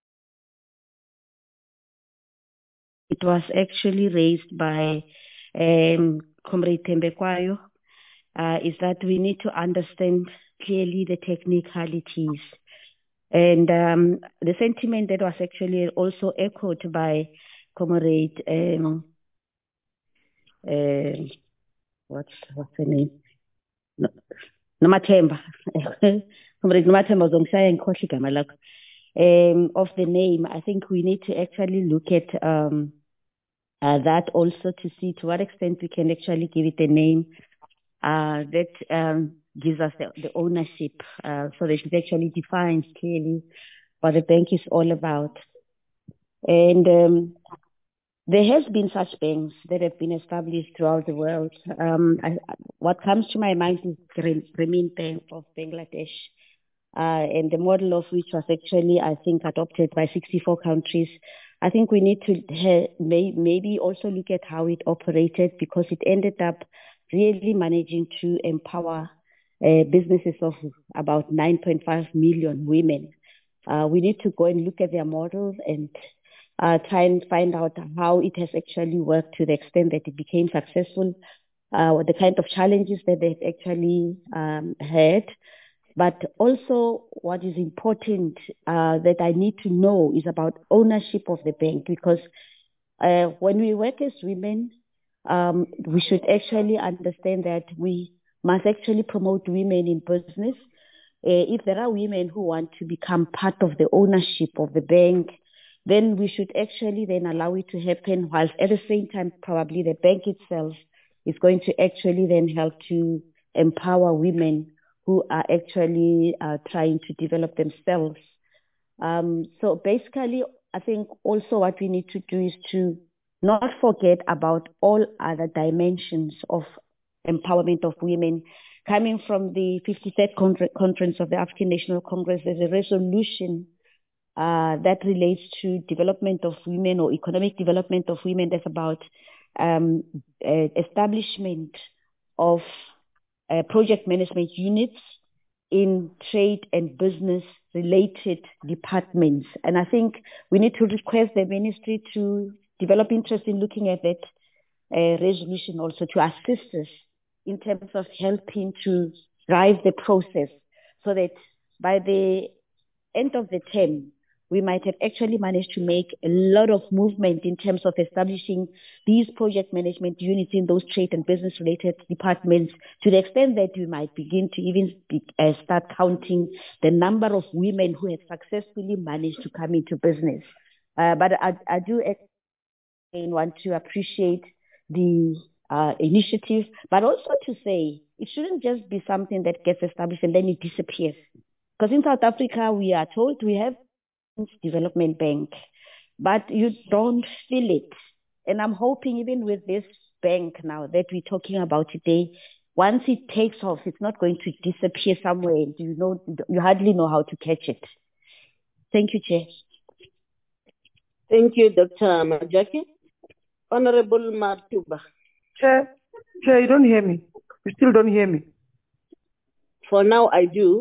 It was actually raised by um, Comrade Tembekwayo, uh, is that we need to understand clearly the technicalities. And um, the sentiment that was actually also echoed by Comrade um, Uh, what's what's her name? No, Nomathemba. Comrade Nomathemba zongishaya ngikhohle igama lakho. Um, of the name, I think we need to actually look at um, uh, that also to see to what extent we can actually give it a name uh, that um, gives us the, the ownership, uh, so that it actually defines clearly what the bank is all about. And um, there has been such banks that have been established throughout the world. Um, I, what comes to my mind is the Grameen Bank of Bangladesh, uh, and the model of which was actually, I think, adopted by sixty-four countries I think we need to ha- may- maybe also look at how it operated, because it ended up really managing to empower uh, businesses of about nine point five million women. Uh, we need to go and look at their models and uh, try and find out how it has actually worked to the extent that it became successful, uh, the kind of challenges that they've actually um, had. But also what is important uh, that I need to know is about ownership of the bank, because uh, when we work as women, um, we should actually understand that we must actually promote women in business. Uh, if there are women who want to become part of the ownership of the bank, then we should actually then allow it to happen, whilst at the same time probably the bank itself is going to actually then help to empower women who are actually uh, trying to develop themselves. Um, so basically, I think also what we need to do is to not forget about all other dimensions of empowerment of women. Coming from the fifty-third Conference of the African National Congress, there's a resolution uh, that relates to development of women or economic development of women. That's about um, uh, establishment of uh, project management units in trade and business related departments. And I think we need to request the ministry to develop interest in looking at that uh, resolution also, to assist us in terms of helping to drive the process, so that by the end of the term, we might have actually managed to make a lot of movement in terms of establishing these project management units in those trade and business related departments, to the extent that we might begin to even be, uh, start counting the number of women who have successfully managed to come into business. Uh, but I, I do again want to appreciate the uh, initiative, but also to say it shouldn't just be something that gets established and then it disappears. Because in South Africa, we are told we have development bank, but you don't feel it. And I'm hoping even with this bank now that we're talking about today, once it takes off, it's not going to disappear somewhere. You know, you hardly know how to catch it. Thank you, Chair. Thank you, Doctor Majake. Honorable Matuba. Chair, Chair, you don't hear me. You still don't hear me. For now, I do.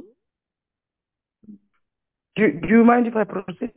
Do, do you mind if I proceed?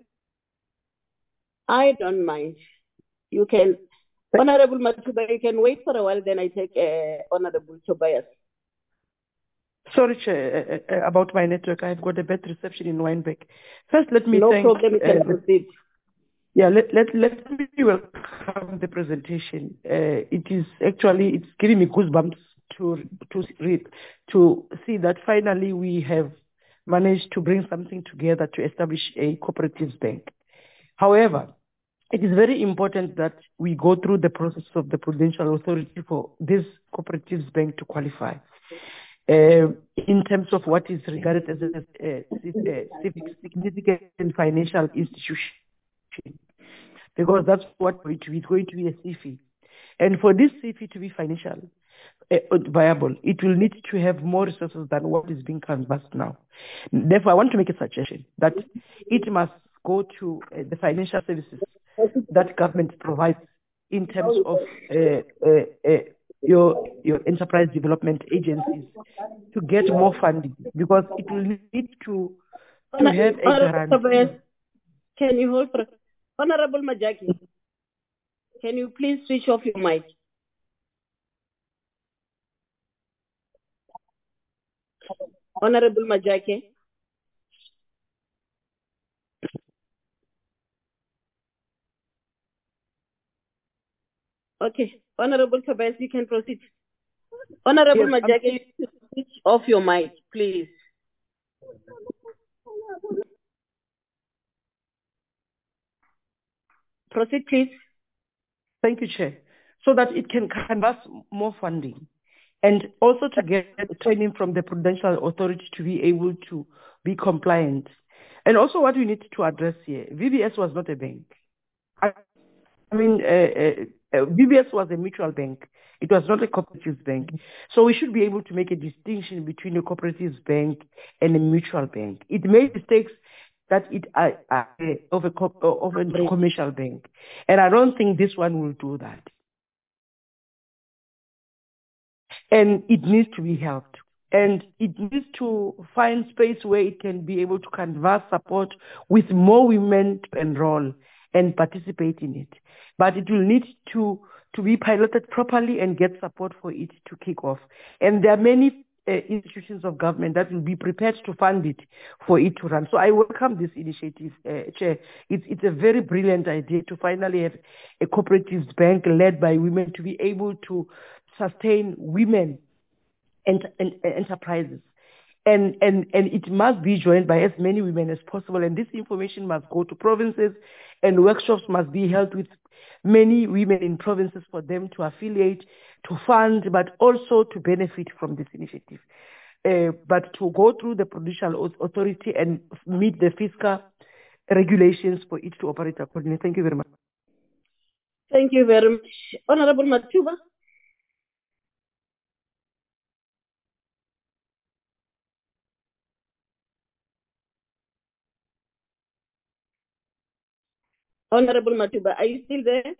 I don't mind. You can, Honorable Matuba, you can wait for a while, then I take uh, Honorable Tobias. Sorry, Chair, uh, uh, about my network. I've got a bad reception in Wynberg. First, let me no thank... No problem, you can uh, proceed. Yeah, let, let, let me welcome the presentation. Uh, it is actually, it's giving me goosebumps to, to read, to see that finally we have managed to bring something together to establish a cooperatives bank. However, it is very important that we go through the process of the Prudential Authority for this cooperatives bank to qualify. Uh, in terms of what is regarded as a, a, a civic significant financial institution, because that's what it is going to be, a C F I. And for this C F I to be financial uh, viable, it will need to have more resources than what is being canvassed now. Therefore, I want to make a suggestion that it must go to uh, the financial services that government provides in terms of uh, uh, uh, your your enterprise development agencies to get more funding, because it will need to to have a guarantee. Can you hold for Honorable Majake? Can you please switch off your mic? Honorable Majake. Okay, Honorable Tobias, you can proceed. Honorable yes, Majake, you switch off your mic, please. Proceed, please. Thank you, Chair. So that it can canvass more funding, and also to get training from the Prudential Authority to be able to be compliant. And also what we need to address here, V B S was not a bank. I, I mean, uh, uh, V B S was a mutual bank. It was not a cooperative bank. So we should be able to make a distinction between a cooperative bank and a mutual bank. It made mistakes that it uh, uh, of a co- of a commercial bank, and I don't think this one will do that. And it needs to be helped. And it needs to find space where it can be able to canvass support with more women to enroll and participate in it. But it will need to, to be piloted properly and get support for it to kick off. And there are many uh, institutions of government that will be prepared to fund it for it to run. So I welcome this initiative, uh, Chair. It's, it's a very brilliant idea to finally have a cooperatives bank led by women to be able to sustain women and, and, and enterprises. And, and, and it must be joined by as many women as possible. And this information must go to provinces, and workshops must be held with many women in provinces for them to affiliate, to fund, but also to benefit from this initiative. Uh, but to go through the prudential authority and meet the fiscal regulations for it to operate accordingly. Thank you very much. Thank you very much. Honorable Matuba. Honorable Matuba, are you still there?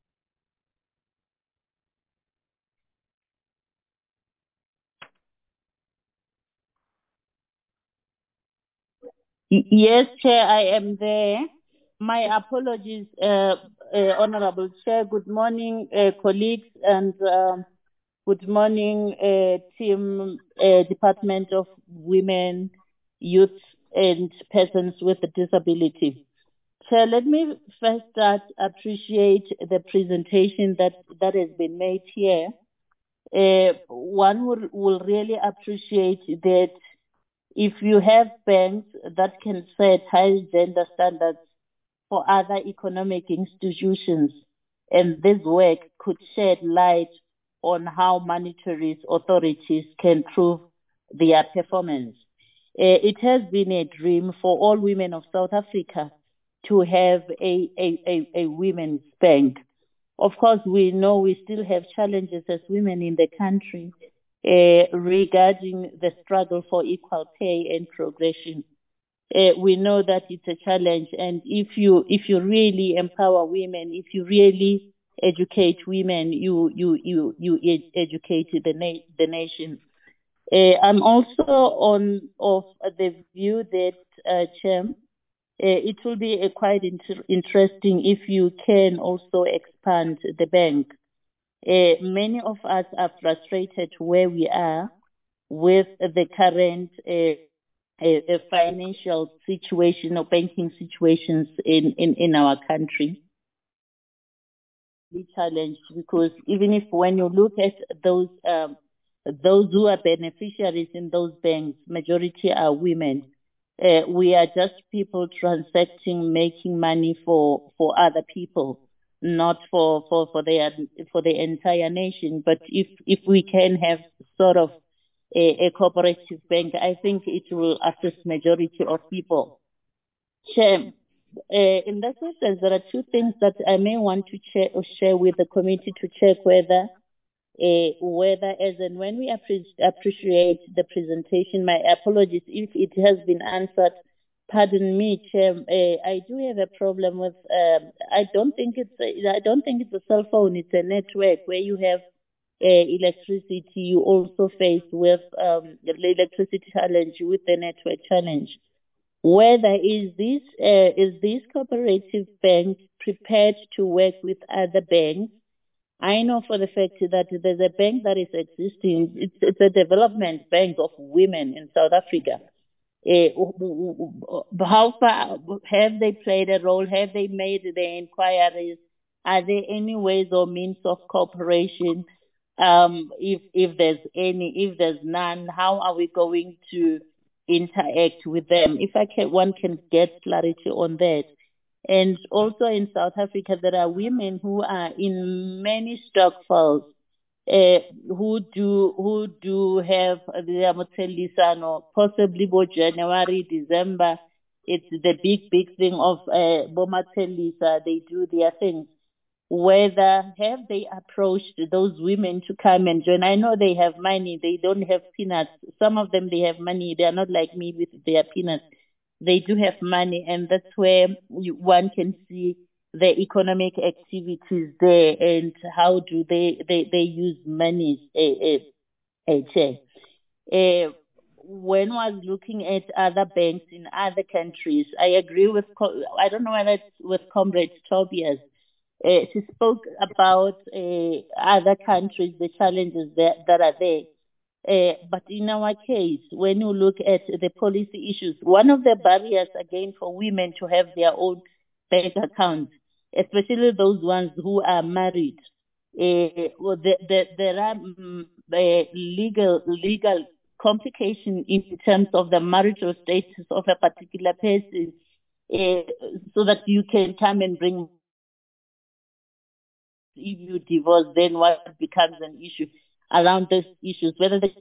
Yes, Chair, I am there. My apologies, uh, uh, Honorable Chair. Good morning, uh, colleagues, and um, good morning, uh, team, uh, Department of Women, Youth, and Persons with a Disability. Chair, let me first start appreciate the presentation that, that has been made here. Uh, one will, will really appreciate that if you have banks that can set high gender standards for other economic institutions, and this work could shed light on how monetary authorities can prove their performance. Uh, it has been a dream for all women of South Africa to have a, a, a, a women's bank. Of course, we know we still have challenges as women in the country uh, regarding the struggle for equal pay and progression. Uh, we know that it's a challenge, and if you if you really empower women, if you really educate women, you you you you ed- educate the na- the nation. Uh, I'm also on of the view that, uh, Chair, uh, it will be uh, quite inter- interesting if you can also expand the bank. Uh, many of us are frustrated where we are with the current uh, uh, uh, financial situation or banking situations in, in, in our country. Be challenged because even if when you look at those um, those who are beneficiaries in those banks, majority are women. Uh, we are just people transacting, making money for, for other people, not for, for, for their for the entire nation. But if if we can have sort of a, a cooperative bank, I think it will assist majority of people. Chair, uh, in that sense, there are two things that I may want to share, share with the committee to check whether Uh, whether as and when we appre- appreciate the presentation, my apologies if it has been answered. Pardon me, Chair. Uh, I do have a problem with. Um, I don't think it's. A, I don't think it's a cell phone. It's a network where you have uh, electricity. You also face with um, the electricity challenge with the network challenge. Whether is this uh, is this cooperative bank prepared to work with other banks? I know for the fact that there's a bank that is existing. It's, it's a development bank of women in South Africa. Uh, how far have they played a role? Have they made the inquiries? Are there any ways or means of cooperation? Um, if if there's any, if there's none, how are we going to interact with them? If I can, one can get clarity on that. And also in South Africa, there are women who are in many stockpiles, uh, who do who do have their Motelisano, possibly by January, December. It's the big, big thing of uh, Bomatelisa. They do their things. Whether have they approached those women to come and join? I know they have money. They don't have peanuts. Some of them, they have money. They are not like me with their peanuts. they do have money, and that's where you, one can see the economic activities there and how do they, they, they use money. Uh, uh, uh, uh, when I was looking at other banks in other countries, I agree with, I don't know whether it's with Comrade Tobias. Uh, she spoke about uh, other countries, the challenges that, that are there. Uh, but in our case, when you look at the policy issues, one of the barriers, again, for women to have their own bank accounts, especially those ones who are married, uh, well, the, the, there are um, uh, legal legal complications in terms of the marital status of a particular person, uh, so that you can come and bring. If you divorce, then what becomes an issue around those issues, whether they're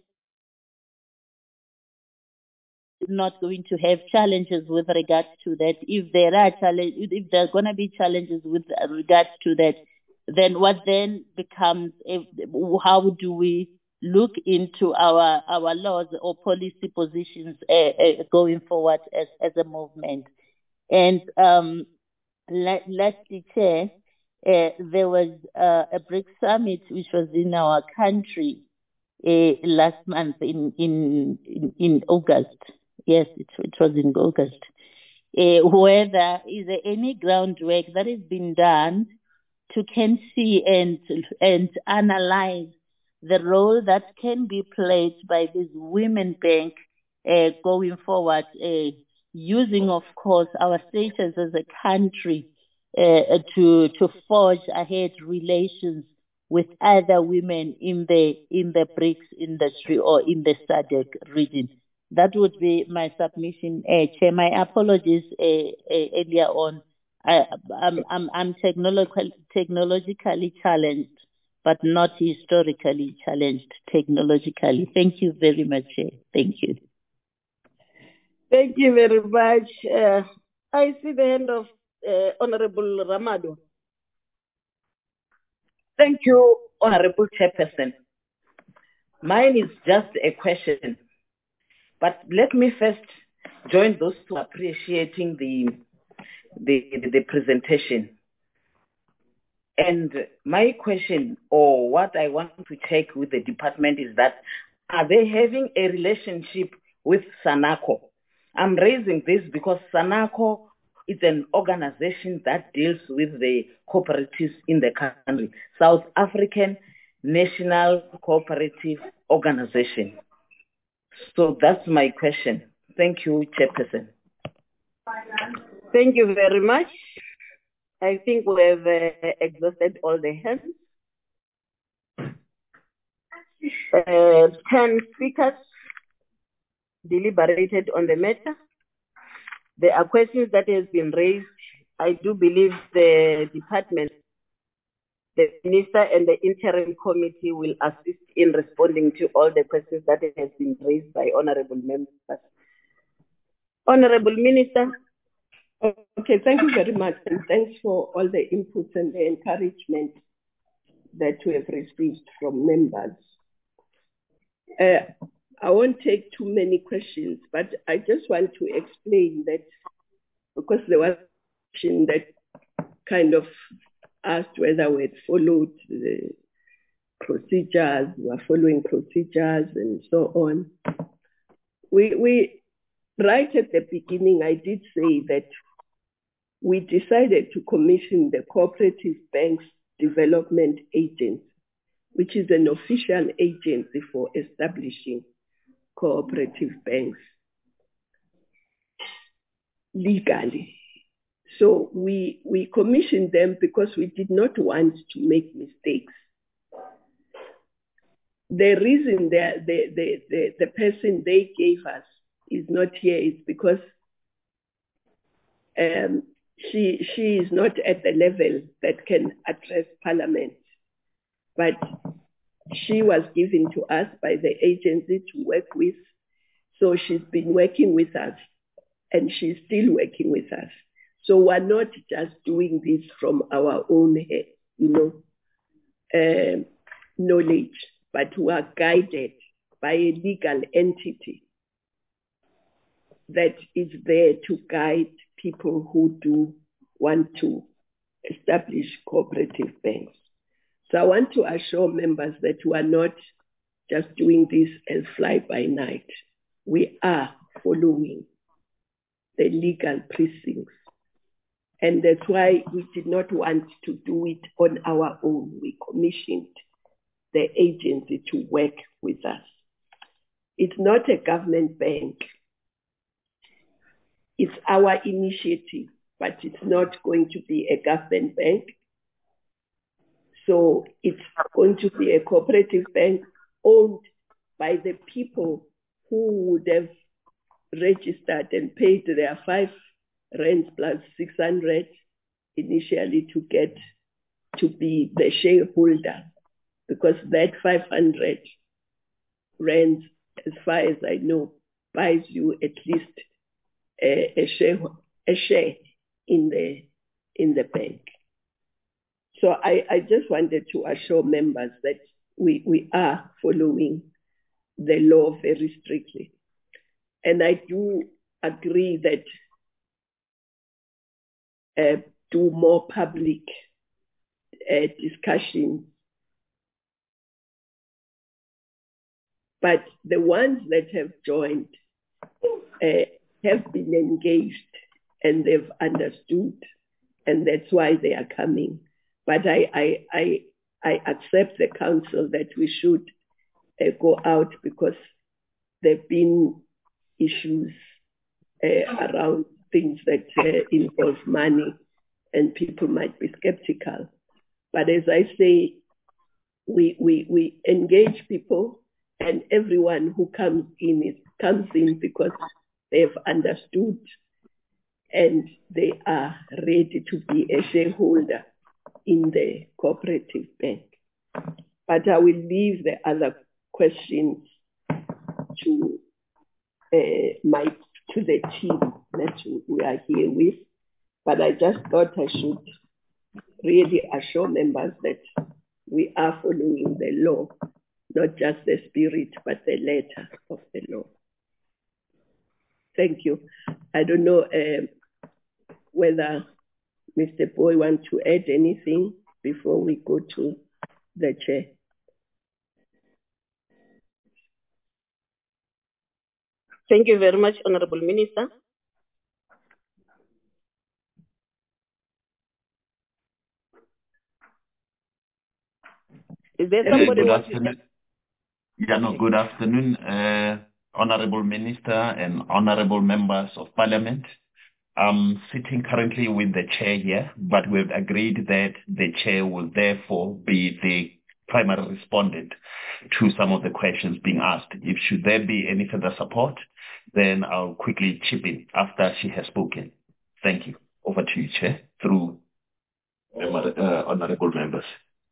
not going to have challenges with regards to that. If there are challenge, if there are going to be challenges with regards to that, then what then becomes, if, how do we look into our, our laws or policy positions uh, uh, going forward as, as a movement? And um, lastly, Chair, Uh, there was uh, a BRICS summit which was in our country uh, last month in, in in in August. Yes, it, it was in August. Uh, whether is there any groundwork that has been done to can see and and analyze the role that can be played by this women bank uh, going forward, uh, using, of course, our status as a country Uh, to to forge ahead relations with other women in the in the BRICS industry or in the S A D C region. That would be my submission, uh, Chair. My apologies uh, uh, earlier on. I, I'm I'm I'm technologically technologically challenged, but not historically challenged technologically. Thank you very much, Chair. Thank you. Thank you very much. Uh, I see the hand of Uh, Honorable Ramado. Thank you, Honorable Chairperson. Mine is just a question, but let me first join those who are appreciating the, the, the presentation. And my question, or what I want to check with the department, is that are they having a relationship with SANACO? I'm raising this because SANACO it's an organization that deals with the cooperatives in the country, South African National Cooperative Organization. So that's my question. Thank you, Chairperson. Thank you very much. I think we have uh, exhausted all the hands. Uh, ten speakers deliberated on the matter. There are questions that has been raised. I do believe the department, the minister and the interim committee will assist in responding to all the questions that has been raised by honorable members. Honorable Minister. Okay, thank you very much. And thanks for all the inputs and the encouragement that we have received from members. Uh, I won't take too many questions, but I just want to explain that because there was a question that kind of asked whether we had followed the procedures, we were following procedures and so on. We, we, right at the beginning, I did say that we decided to commission the Cooperative Banks Development Agency, which is an official agency for establishing cooperative banks legally. So we, we commissioned them because we did not want to make mistakes. The reason that the, the, the, the person they gave us is not here is because um, she, she is not at the level that can address Parliament. But she was given to us by the agency to work with. So she's been working with us and she's still working with us. So we're not just doing this from our own head, you know, uh, knowledge, but we are guided by a legal entity. that is there to guide people who do want to establish cooperative banks. So I want to assure members that we are not just doing this as fly by night. We are following the legal precincts. And that's why we did not want to do it on our own. We commissioned the agency to work with us. It's not a government bank. It's our initiative, but it's not going to be a government bank. So it's going to be a cooperative bank owned by the people who would have registered and paid their five rand plus six hundred initially to get to be the shareholder, because that five hundred rand, as far as I know, buys you at least a, a share a share in the in the bank. So I, I just wanted to assure members that we, we are following the law very strictly. And I do agree that uh, do more public uh, discussion. But the ones that have joined uh, have been engaged and they've understood, and that's why they are coming. But I, I, I, I accept the counsel that we should uh, go out, because there have been issues uh, around things that uh, involve money, and people might be skeptical. But as I say, we, we, we engage people, and everyone who comes in is, comes in because they've understood and they are ready to be a shareholder in the cooperative bank. But I will leave the other questions to uh, my to the team that we are here with. But I just thought I should really assure members that we are following the law, not just the spirit, but the letter of the law. Thank you. I don't know uh, whether Mister Boy wants to add anything before we go to the chair. Thank you very much, Honorable Minister. Is there somebody uh, who wants to to... Yeah, no, good afternoon, uh, Honorable Minister and Honorable Members of Parliament. I'm sitting currently with the chair here, but we've agreed that the chair will therefore be the primary respondent to some of the questions being asked. If should there be any further support, then I'll quickly chip in after she has spoken. Thank you. Over to you, Chair, through uh, honorable members.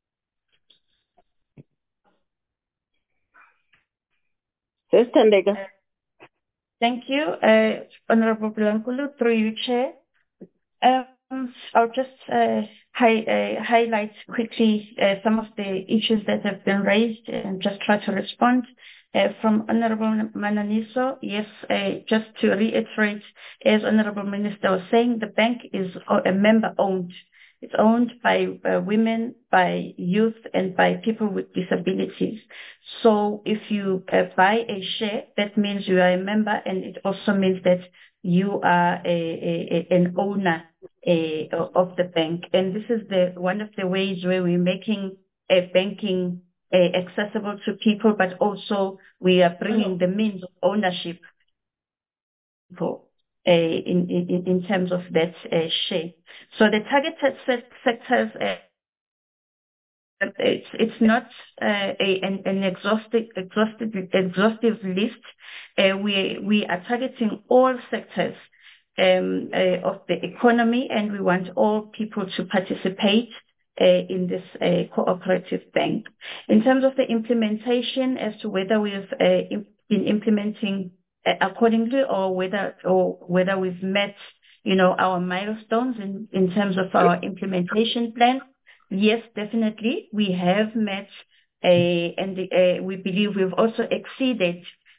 Thank you, uh, Honorable Blankulu, through you, Chair. Um, I'll just uh, hi, uh, highlight quickly uh, some of the issues that have been raised and just try to respond. Uh, from Honorable Mananiso, yes, uh, just to reiterate, as Honorable Minister was saying, the bank is a member-owned. It's owned by uh, women, by youth, and by people with disabilities. So if you uh, buy a share, that means you are a member, and it also means that you are a, a, a, an owner a, of the bank. And this is the one of the ways where we're making a banking uh, accessible to people, but also we are bringing the means of ownership for Uh, in, in, in terms of that uh, share. So the targeted se- sectors, uh, it's, it's not uh, a, an, an exhaustive, exhaustive, exhaustive list. Uh, we, we are targeting all sectors um, uh, of the economy, and we want all people to participate uh, in this uh, cooperative bank. In terms of the implementation, as to whether we've uh, im- been implementing accordingly, or whether or whether we've met, you know, our milestones in, in terms of our implementation plan. Yes, definitely, we have met, uh, and uh, we believe we've also exceeded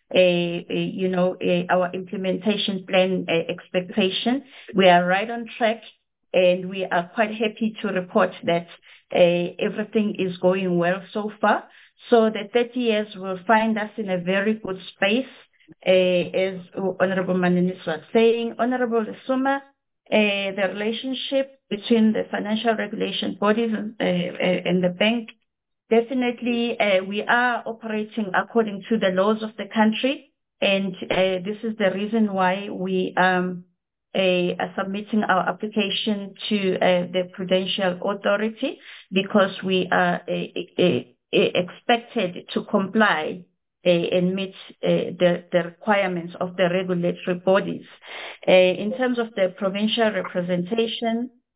uh, uh, you know, uh, our implementation plan uh, expectation. We are right on track, and we are quite happy to report that uh, everything is going well so far. So the thirty years will find us in a very good space, uh, as Honorable Maninis was saying. Honorable Suma, Uh, the relationship between the financial regulation bodies and, uh, uh, and the bank, definitely uh, we are operating according to the laws of the country, and uh, this is the reason why we um, uh, are submitting our application to uh, the Prudential Authority, because we are uh, uh, expected to comply Uh, and meet uh, the, the requirements of the regulatory bodies. Uh, in terms of the provincial representation,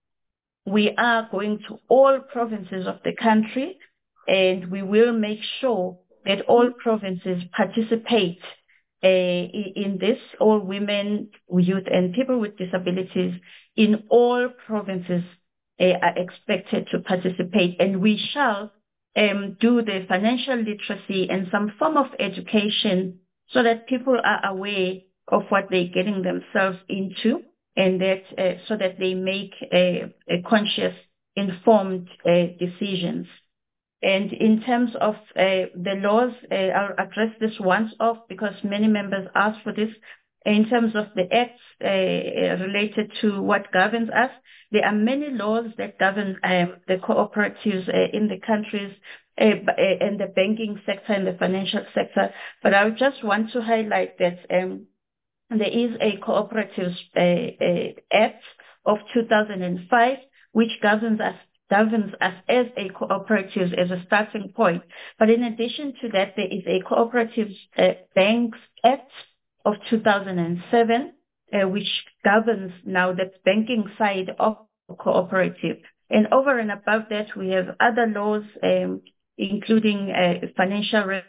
we are going to all provinces of the country, and we will make sure that all provinces participate uh, in this, all women, youth, and people with disabilities in all provinces uh, are expected to participate, and we shall Um, do the financial literacy and some form of education so that people are aware of what they're getting themselves into, and that uh, so that they make a, a conscious, informed uh, decisions. And in terms of uh, the laws, uh, I'll address this once off because many members asked for this. In terms of the acts uh, related to what governs us, there are many laws that govern um, the cooperatives uh, in the countries uh, and the banking sector and the financial sector. But I just want to highlight that um, there is a Cooperatives uh, uh, Act of two thousand five, which governs us governs us as a cooperative as a starting point. But in addition to that, there is a Cooperatives uh, Banks Act of two thousand seven, uh, which governs now the banking side of cooperative. And over and above that, we have other laws, um, including uh, financial re-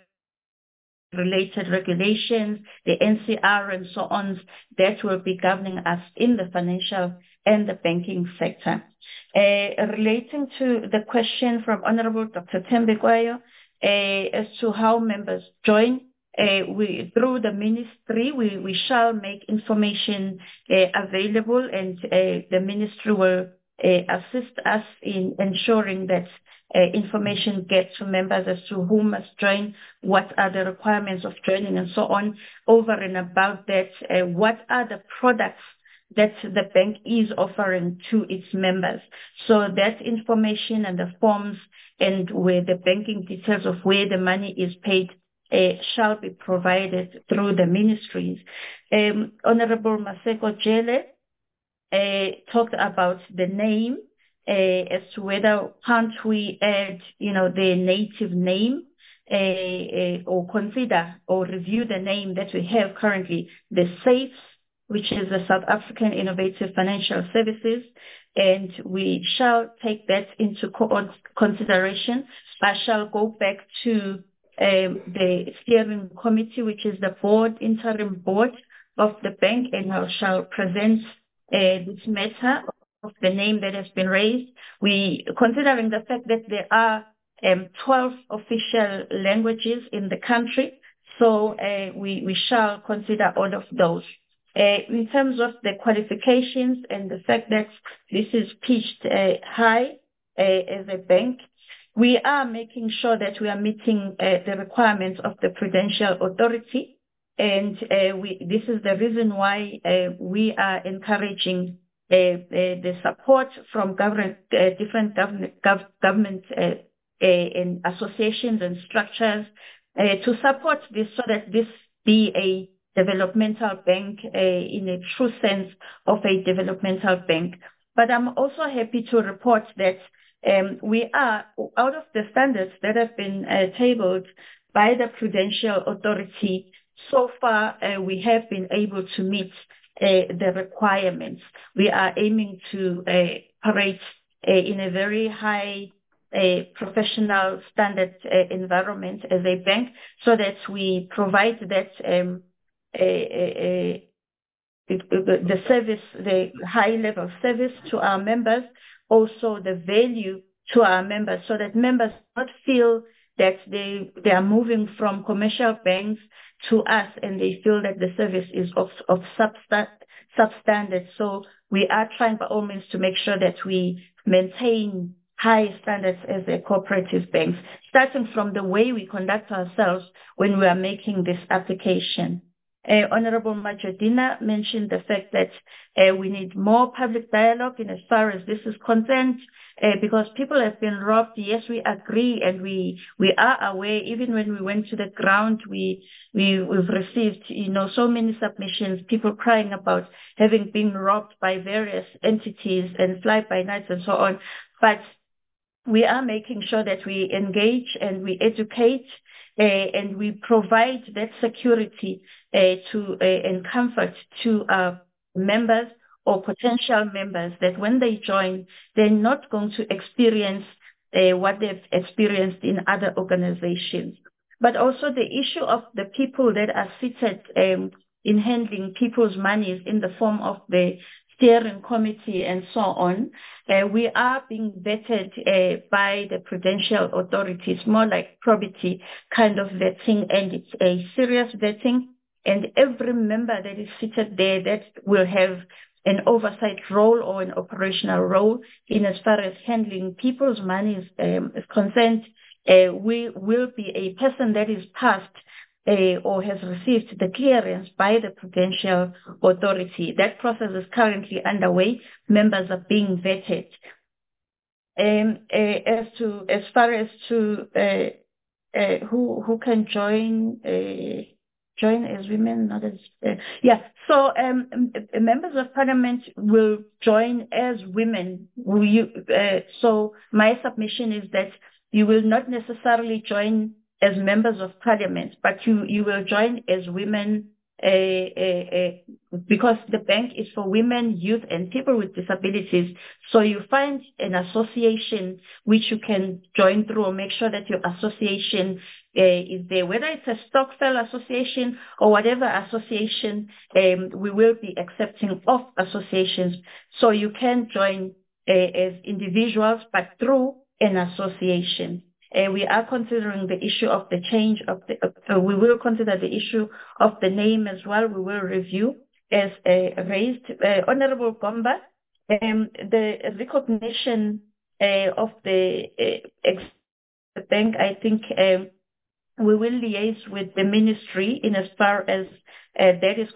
related regulations, the N C R and so on, that will be governing us in the financial and the banking sector. Uh, relating to the question from Honorable Doctor Thembekwayo, uh, as to how members join, Uh, we, through the ministry, we, we shall make information uh, available, and uh, the ministry will uh, assist us in ensuring that uh, information gets to members as to who must join, what are the requirements of joining, and so on. Over and above that, uh, what are the products that the bank is offering to its members. So that information and the forms and where the banking details of where the money is paid Uh, shall be provided through the ministries. Um, Honorable Maseko Jele uh, talked about the name uh, as to whether can't we add, you know, the native name uh, uh, or consider or review the name that we have currently, the SAFES, which is the South African Innovative Financial Services, and we shall take that into co- consideration. I shall go back to Um, the steering committee, which is the board, interim board of the bank, and I shall present uh, this matter of the name that has been raised. We, considering the fact that there are um, twelve official languages in the country, so uh, we, we shall consider all of those. Uh, in terms of the qualifications and the fact that this is pitched uh, high uh, as a bank, we are making sure that we are meeting uh, the requirements of the Prudential Authority, and uh, we, this is the reason why uh, we are encouraging uh, uh, the support from government, uh, different government, gov- government uh, uh, and associations and structures uh, to support this, so that this be a developmental bank uh, in a true sense of a developmental bank. But I'm also happy to report that Um, we are, out of the standards that have been uh, tabled by the Prudential Authority, so far uh, we have been able to meet uh, the requirements. We are aiming to uh, operate uh, in a very high uh, professional standard uh, environment as a bank, so that we provide that um, uh, uh, the service, the high level service to our members, also the value to our members, so that members not feel that they they are moving from commercial banks to us and they feel that the service is of, of substa- substandard. So we are trying by all means to make sure that we maintain high standards as a cooperative bank, starting from the way we conduct ourselves when we are making this application. Uh, Honorable Majodina mentioned the fact that uh, we need more public dialogue in as far as this is concerned, uh, because people have been robbed. Yes, we agree, and we we are aware. Even when we went to the ground, we we we've received you know so many submissions, people crying about having been robbed by various entities and fly-by-nights and so on. But we are making sure that we engage and we educate uh, and we provide that security uh, to uh, and comfort to our members or potential members that when they join, they're not going to experience uh, what they've experienced in other organizations. But also the issue of the people that are seated um, in handling people's monies in the form of the steering committee and so on, uh, we are being vetted uh, by the prudential authorities, more like probity kind of vetting, and it's a serious vetting. And every member that is seated there that will have an oversight role or an operational role in as far as handling people's money um, is concerned, uh, we will be a person that is passed Uh, or has received the clearance by the Prudential Authority. That process is currently underway. Members are being vetted. Um, uh, as to as far as to uh, uh, who who can join uh, join as women, not as uh, yeah. So um, members of Parliament will join as women. Will you, uh, so my submission is that you will not necessarily join as members of Parliament, but you, you will join as women uh, uh, uh, because the bank is for women, youth, and people with disabilities. So you find an association which you can join through, or make sure that your association uh, is there, whether it's a Stokvel association or whatever association. Um, we will be accepting of associations, so you can join uh, as individuals, but through an association. Uh, we are considering the issue of the change of the, uh, we will consider the issue of the name as well. We will review as uh, raised. Uh, Honorable Gomba, um, the recognition uh, of the uh, ex- bank, I think um, we will liaise with the ministry in as far as uh, that is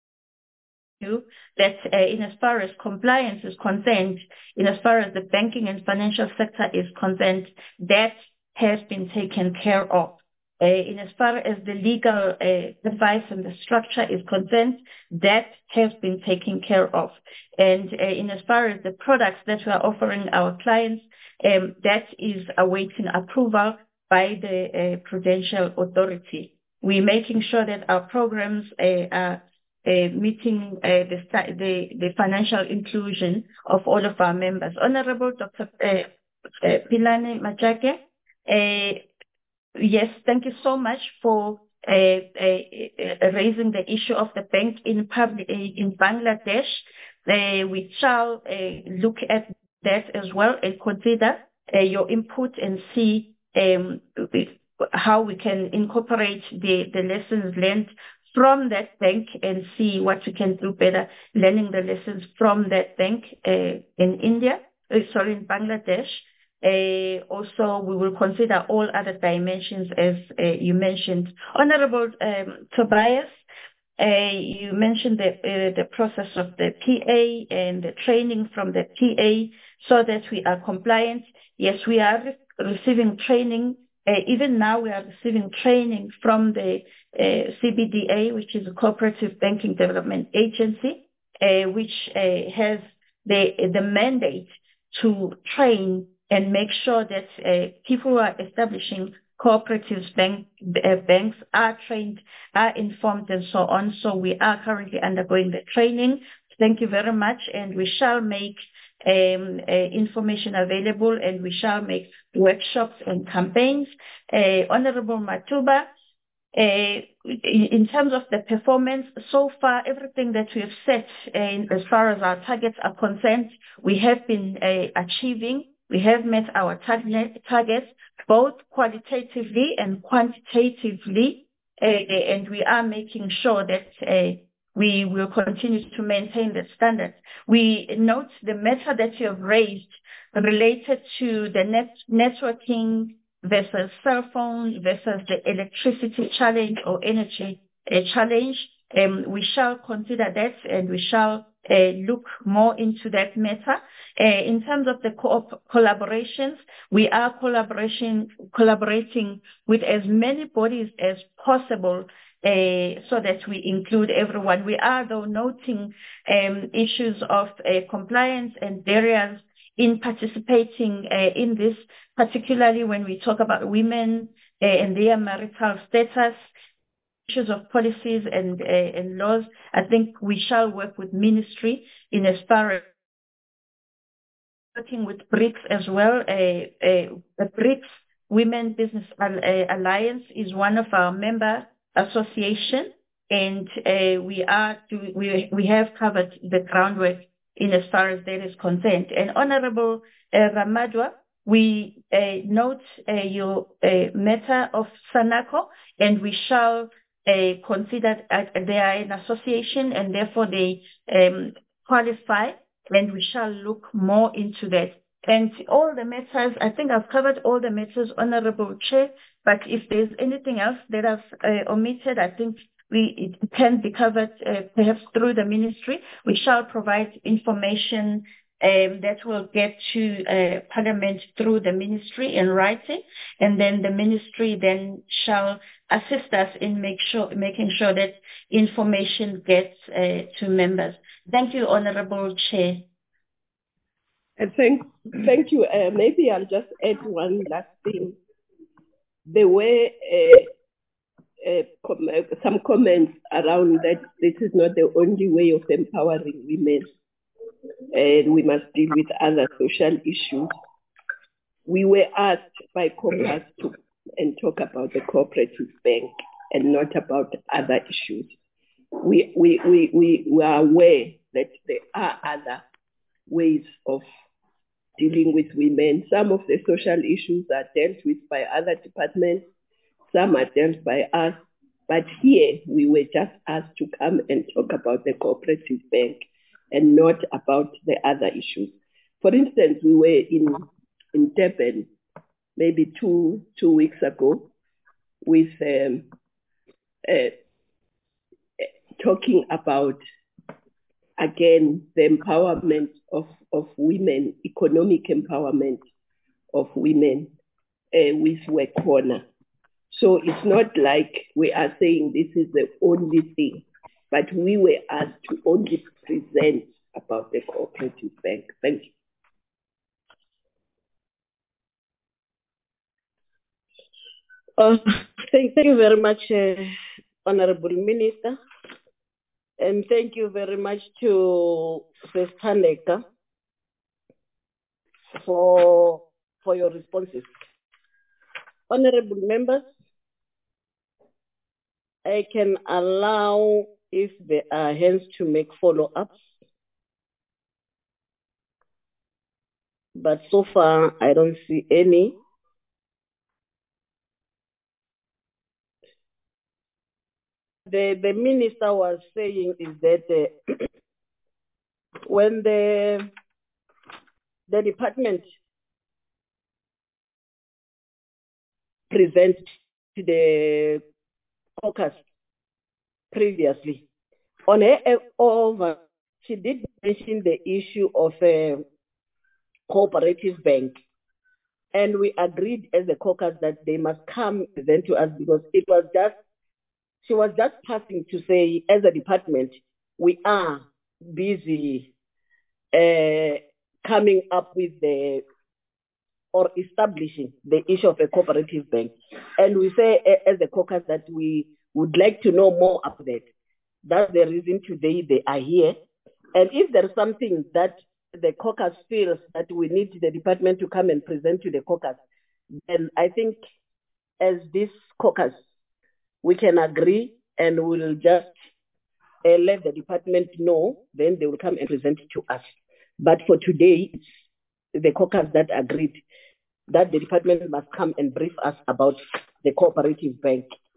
that uh, in as far as compliance is concerned, in as far as the banking and financial sector is concerned, that has been taken care of. Uh, in as far as the legal uh, advice and the structure is concerned, that has been taken care of. And uh, in as far as the products that we are offering our clients, um, that is awaiting approval by the uh, Prudential Authority. We're making sure that our programs uh, are Uh, meeting uh, the, the the financial inclusion of all of our members. Honorable Doctor Uh, uh, Pilane Majake, uh, yes, thank you so much for uh, uh, uh, raising the issue of the bank in public uh, in Bangladesh. Uh, we shall uh, look at that as well and consider uh, your input and see um, how we can incorporate the, the lessons learned from that bank and see what we can do better, learning the lessons from that bank uh, in India, uh, sorry, in Bangladesh. Uh, also, we will consider all other dimensions as uh, you mentioned. Honorable um, Tobias, uh, you mentioned the, uh, the process of the P A and the training from the P A so that we are compliant. Yes, we are re- receiving training. Uh, even now, we are receiving training from the uh, C B D A, which is a Cooperative Banking Development Agency, uh, which uh, has the the mandate to train and make sure that uh, people who are establishing cooperative bank, uh, banks are trained, are informed, and so on. So we are currently undergoing the training. Thank you very much, and we shall make Um, uh, information available, and we shall make workshops and campaigns. Uh, Honorable Matuba, uh, in, in terms of the performance, so far everything that we have set uh, in, as far as our targets are concerned, we have been uh, achieving. We have met our target, targets both qualitatively and quantitatively. uh, and we are making sure that uh, we will continue to maintain the standards. We note the matter that you have raised related to the net networking versus cell phones versus the electricity challenge or energy uh, challenge. Um, we shall consider that and we shall uh, look more into that matter. Uh, in terms of the co- collaborations, we are collaboration, collaborating with as many bodies as possible uh, so that we include everyone. We are, though, noting um, issues of uh, compliance and barriers in participating uh, in this, particularly when we talk about women uh, and their marital status, issues of policies and, uh, and laws. I think we shall work with ministry in as far as working with BRICS as well. Uh, uh, the BRICS Women Business Alliance is one of our member association, and uh, we are do, we we have covered the groundwork in as far as that is concerned. And Honorable uh, Ramadwa, we uh, note uh, your uh, matter of SANACO, and we shall uh, consider that they are an association and therefore they um, qualify, and we shall look more into that. And all the matters, I think I've covered all the matters, Honorable Chair, but if there's anything else that I've uh, omitted, I think we it can be covered uh, perhaps through the ministry. We shall provide information um, that will get to uh, Parliament through the ministry in writing, and then the ministry then shall assist us in make sure, making sure that information gets uh, to members. Thank you, Honorable Chair. And thank, thank you. Uh, maybe I'll just add one last thing. There were uh, uh, com- uh, some comments around that this is not the only way of empowering women, and we must deal with other social issues. We were asked by COPAS to and talk about the cooperative bank and not about other issues. We, we, we, we, we are aware that there are other ways of dealing with women. Some of the social issues are dealt with by other departments, some are dealt by us, but here we were just asked to come and talk about the cooperative bank and not about the other issues. For instance, we were in, in Durban maybe two, two weeks ago with um, uh, talking about again, the empowerment of, of women, economic empowerment of women uh, with Work Corner. So it's not like we are saying this is the only thing, but we were asked to only present about the cooperative bank. Thank you. Uh, thank, thank you very much, uh, Honorable Minister. And thank you very much to Sestaneka for, for your responses. Honorable members, I can allow, if there are hands, to make follow-ups. But so far, I don't see any. The, the minister was saying is that uh, when the, the department presents to the caucus previously, on her over, she did mention the issue of a cooperative bank. And we agreed as a caucus that they must come present to us because it was just, she was just passing to say, as a department, we are busy uh, coming up with the, or establishing the issue of a cooperative bank. And we say as a caucus that we would like to know more about that. That's the reason today they are here. And if there's something that the caucus feels that we need the department to come and present to the caucus, then I think as this caucus, we can agree and we'll just uh, let the department know, then they will come and present it to us. But for today, it's the caucus that agreed that the department must come and brief us about the cooperative bank.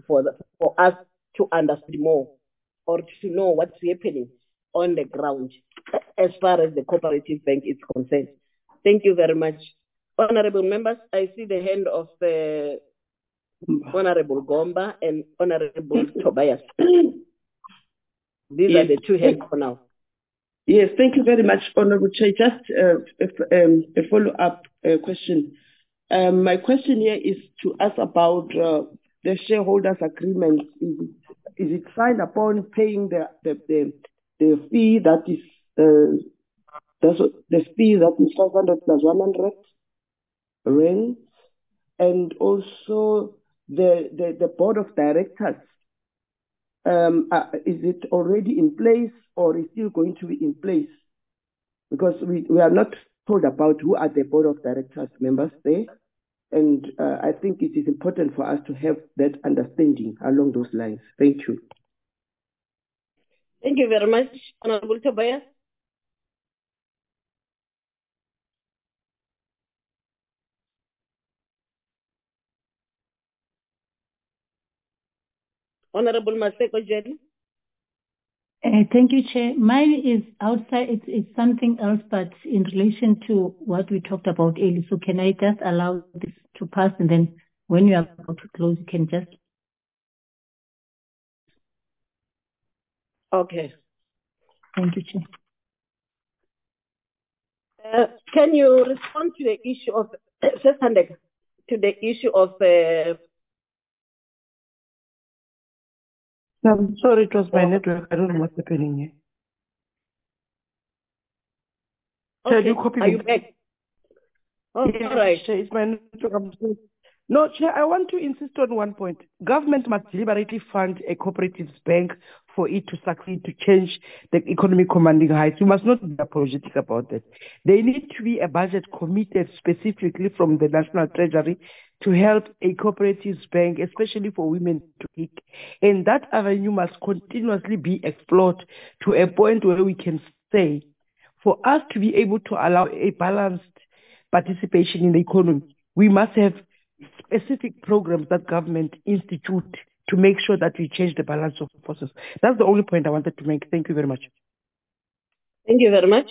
for the, for us to understand more or to know what's happening on the ground as far as the cooperative bank is concerned. Thank you very much. Honorable members, I see the hand of uh, Honorable Gomba and Honorable Tobias. These Yes. are the two hands for now. Yes, thank you very much, Honorable Chair. Just uh, a, um, a follow-up uh, question. Um, my question here is to ask about uh, the shareholders' agreement. Is it, is it signed upon paying the the, the, the fee that is uh, that's what, the fee that is five hundred plus one hundred rand, and also the, the the board of directors? Um, uh, is it already in place or is still going to be in place? Because we, we are not told about who are the board of directors members there. And uh, I think it is important for us to have that understanding along those lines. Thank you. Thank you very much, Honorable Tobias. Honorable Maseko Jenny. Uh, Thank you, Chair. Mine is outside, it's, it's something else, but in relation to what we talked about earlier. So can I just allow this to pass, and then when you are about to close, you can just... Okay. Thank you, Chair. Uh, can you respond to the issue of, to the issue of uh, I'm sorry, it was my network. I don't know what's happening here. Okay. Chair, you copy Are me? you back? Oh, Yes, all right. Chair, it's my network. I'm sorry. No, Chair, I want to insist on one point. Government must deliberately fund a cooperative bank for it to succeed, to change the economic commanding heights. We must not be apologetic about that. There need to be a budget committed specifically from the National Treasury to help a cooperative bank, especially for women to kick. And that avenue must continuously be explored to a point where we can say, for us to be able to allow a balanced participation in the economy, we must have specific programs that government institute to make sure that we change the balance of forces. That's the only point I wanted to make. Thank you very much. Thank you very much.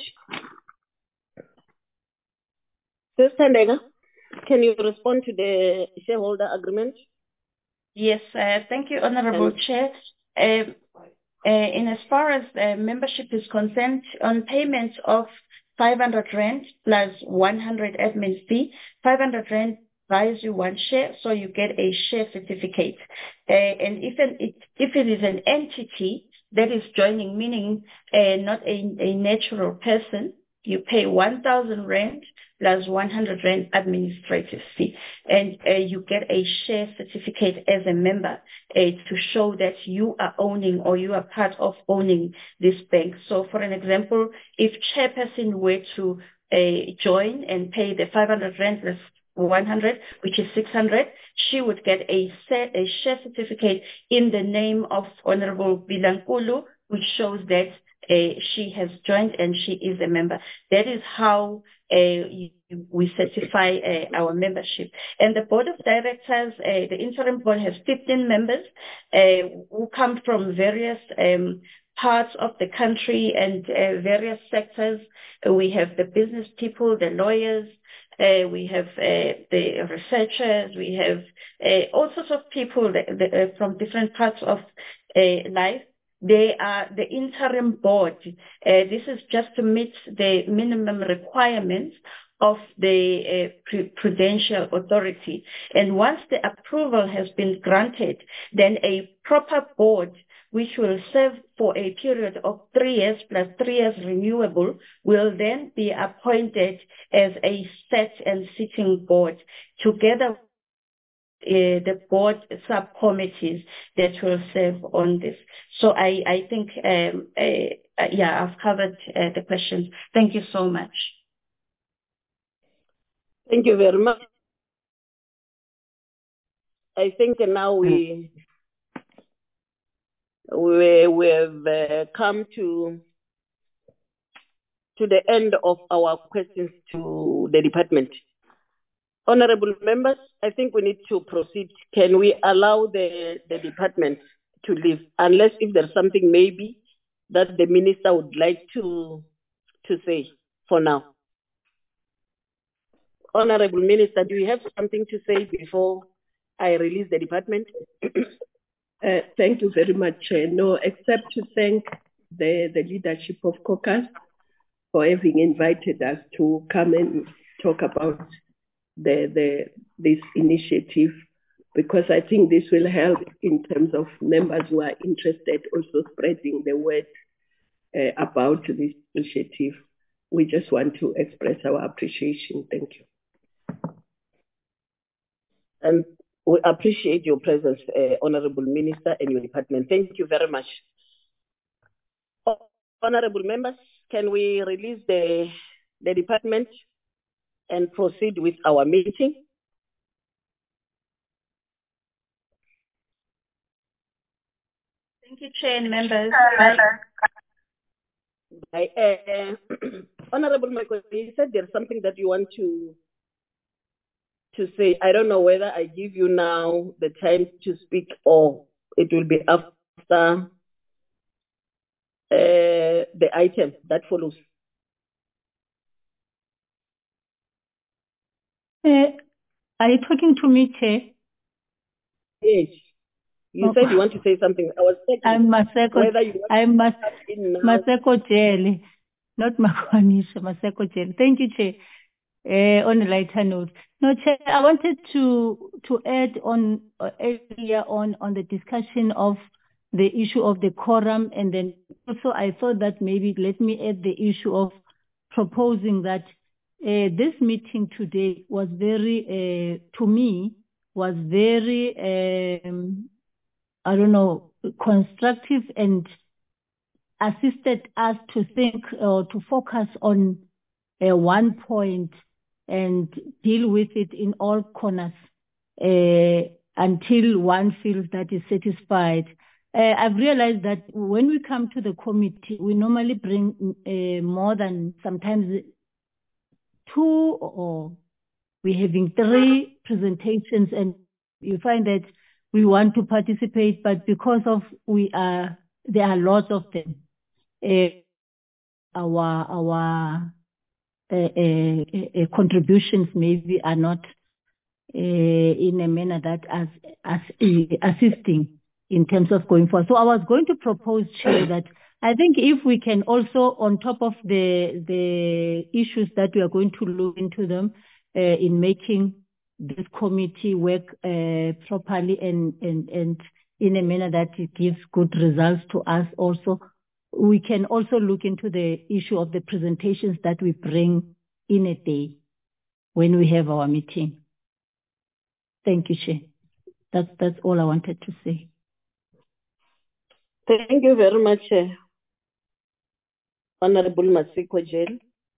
Sister Ndega, can you respond to the shareholder agreement? Yes, uh, thank you, Honorable And- Chair. Um, uh, in as far as uh, membership is concerned, on payment of five hundred rand plus one hundred admin fee, five hundred rand buys you one share, so you get a share certificate. Uh, and if, an, it, if it is an entity that is joining, meaning uh, not a, a natural person, you pay one thousand rand plus one hundred rand administrative fee. And uh, you get a share certificate as a member uh, to show that you are owning or you are part of owning this bank. So for an example, if chairperson were to uh, join and pay the five hundred rand plus one hundred, which is six hundred, she would get a, set, a share certificate in the name of Honorable Bilankulu, which shows that uh, she has joined and she is a member. That is how uh, we certify uh, our membership. And the board of directors, uh, the interim board has fifteen members uh, who come from various um, parts of the country and uh, various sectors. Uh, we have the business people, the lawyers, uh, we have uh, the researchers, we have uh, all sorts of people that, that, uh, from different parts of uh, life. They are the interim board. Uh, this is just to meet the minimum requirements of the uh, Prudential Authority. And once the approval has been granted, then a proper board, which will serve for a period of three years plus three years renewable, will then be appointed as a set and sitting board together Uh, the board subcommittees that will serve on this. So I, I think, um, uh, yeah, I've covered uh, the questions. Thank you so much. Thank you very much. I think now we we we have uh, come to to the end of our questions to the department. Honorable members, I think we need to proceed. Can we allow the, the department to leave? Unless if there's something maybe that the minister would like to, to say for now. Honorable Minister, do you have something to say before I release the department? Uh, thank you very much, Chair. No, except to thank the, the leadership of caucus for having invited us to come and talk about the, the this initiative, because I think this will help in terms of members who are interested also spreading the word uh, about this initiative. We just want to express our appreciation. Thank you. And we appreciate your presence, uh, Honorable Minister, and your department. Thank you very much. Honorable members, can we release the, the department and proceed with our meeting? Thank you, Chair and members. I, uh, Honorable Michael, you said there's something that you want to to say. I don't know whether I give you now the time to speak or it will be after uh, the item that follows. Uh, are you talking to me, Chair? Yes. You Oh. said you want to say something. I was checking I'm Maseko. whether you want I'm Mas to start in now. Maseko Jele, not Makwanisha, Maseko Jele. Thank you, Chair. Uh, on a lighter note, no, Chair, I wanted to to add on uh, earlier on on the discussion of the issue of the quorum, and then also I thought that maybe let me add the issue of proposing that uh, this meeting today was very, uh, to me, was very, um, I don't know, constructive and assisted us to think or to focus on uh, one point and deal with it in all corners uh, until one feels that is satisfied. Uh, I've realized that when we come to the committee, we normally bring uh, more than sometimes two, or we're having three presentations, and you find that we want to participate, but because of we are, there are lots of them. Uh, our our uh, uh, uh, contributions maybe are not uh, in a manner that as as uh, assisting in terms of going forward. So I was going to propose, Chair, that I think if we can also, on top of the the issues that we are going to look into them uh, in making this committee work uh, properly and, and, and in a manner that it gives good results to us also, we can also look into the issue of the presentations that we bring in a day when we have our meeting. Thank you, Chair. That's, that's all I wanted to say. Thank you very much, uh, Honorable Maseko Jele.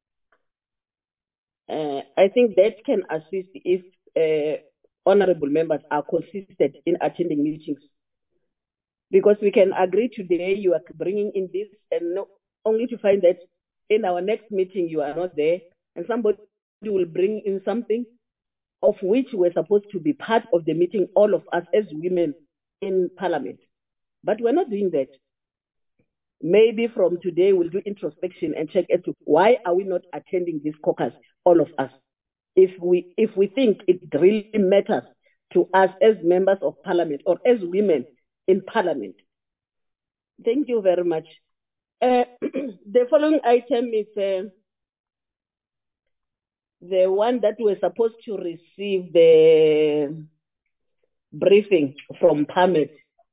Uh, I think that can assist if uh, honorable members are consistent in attending meetings. Because we can agree today you are bringing in this and no, only to find that in our next meeting you are not there and somebody will bring in something of which we're supposed to be part of the meeting, all of us as women in Parliament. But we're not doing that. Maybe from today we'll do introspection and check as to why are we not attending this caucus, all of us. If we if we think it really matters to us as members of Parliament or as women in Parliament. Thank you very much. Uh, the following item is uh, the one that we're supposed to receive the briefing from PAMED.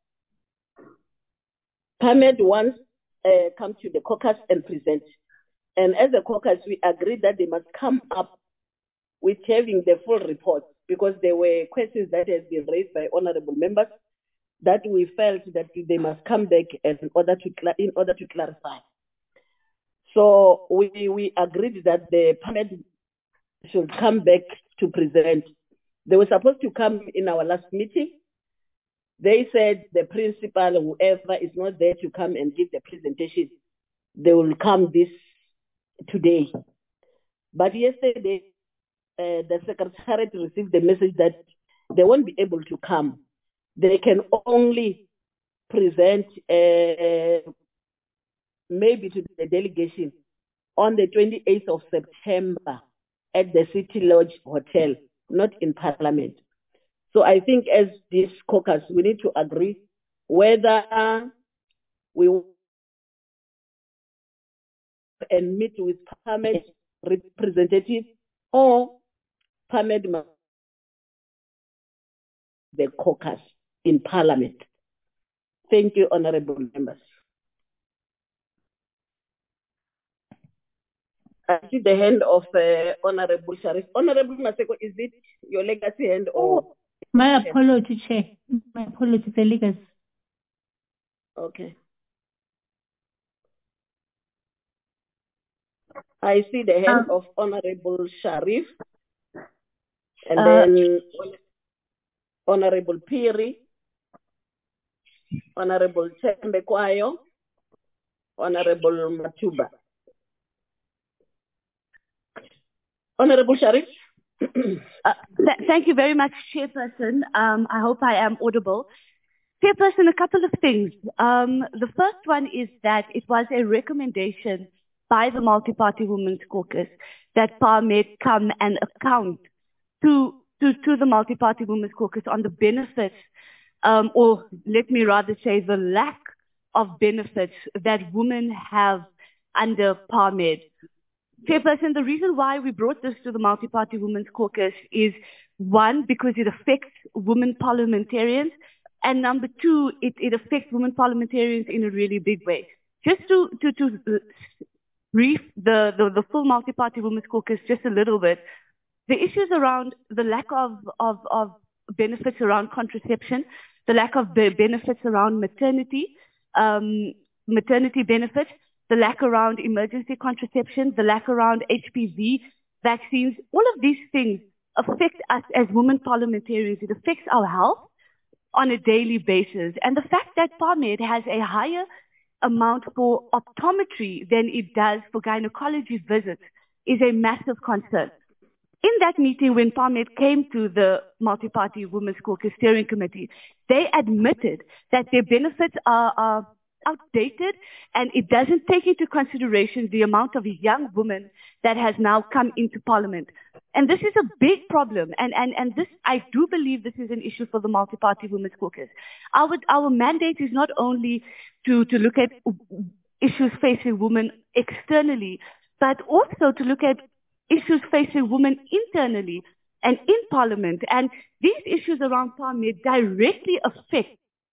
PAMED once uh, come to the caucus and present. And as a caucus, we agreed that they must come up with having the full report because there were questions that has been raised by honorable members that we felt that they must come back in order to in order to clarify. So we we agreed that the PAMED should come back to present. They were supposed to come in our last meeting. They said the principal, whoever is not there to come and give the presentation, they will come this today. But yesterday, uh, the secretariat received the message that they won't be able to come. They can only present uh, maybe to the delegation on the twenty-eighth of September at the City Lodge Hotel, not in Parliament. So I think as this caucus, we need to agree whether we and meet with Parliament representatives or Parliament the caucus in Parliament. Thank you, honorable members. I see the hand of uh, Honorable Sharif. Honorable Maseko, is it your legacy hand or? Oh, my apology, Chair. My apology, the legacy. Okay. I see the hand um, of Honorable Sharif, and uh, then Honorable Piri, Honorable Tembe Kwayo, Honorable Matuba. Honorable Sharif. uh, th thank you very much, Chairperson. Um, I hope I am audible. Chairperson, a couple of things. Um, the first one is that it was a recommendation by the Multi-Party Women's Caucus that PARMED come and account to, to, to the Multi-Party Women's Caucus on the benefits, um, or let me rather say the lack of benefits that women have under PARMED. Chairperson, the reason why we brought this to the Multi-Party Women's Caucus is, one, because it affects women parliamentarians, and number two, it, it affects women parliamentarians in a really big way. Just to, to, to brief the, the, the full Multi-Party Women's Caucus just a little bit, the issues around the lack of, of, of benefits around contraception, the lack of be benefits around maternity, um, maternity benefits, the lack around emergency contraception, the lack around H P V vaccines, all of these things affect us as women parliamentarians. It affects our health on a daily basis. And the fact that PARMED has a higher amount for optometry than it does for gynecology visits is a massive concern. In that meeting, when PARMED came to the Multi-Party Women's Caucus Steering Committee, they admitted that their benefits are, are outdated, and it doesn't take into consideration the amount of young women that has now come into Parliament. And this is a big problem, and, and, and this, I do believe this is an issue for the Multi-Party Women's Caucus. Our, our mandate is not only to, to look at issues facing women externally, but also to look at issues facing women internally and in Parliament. And these issues around PARMED directly affect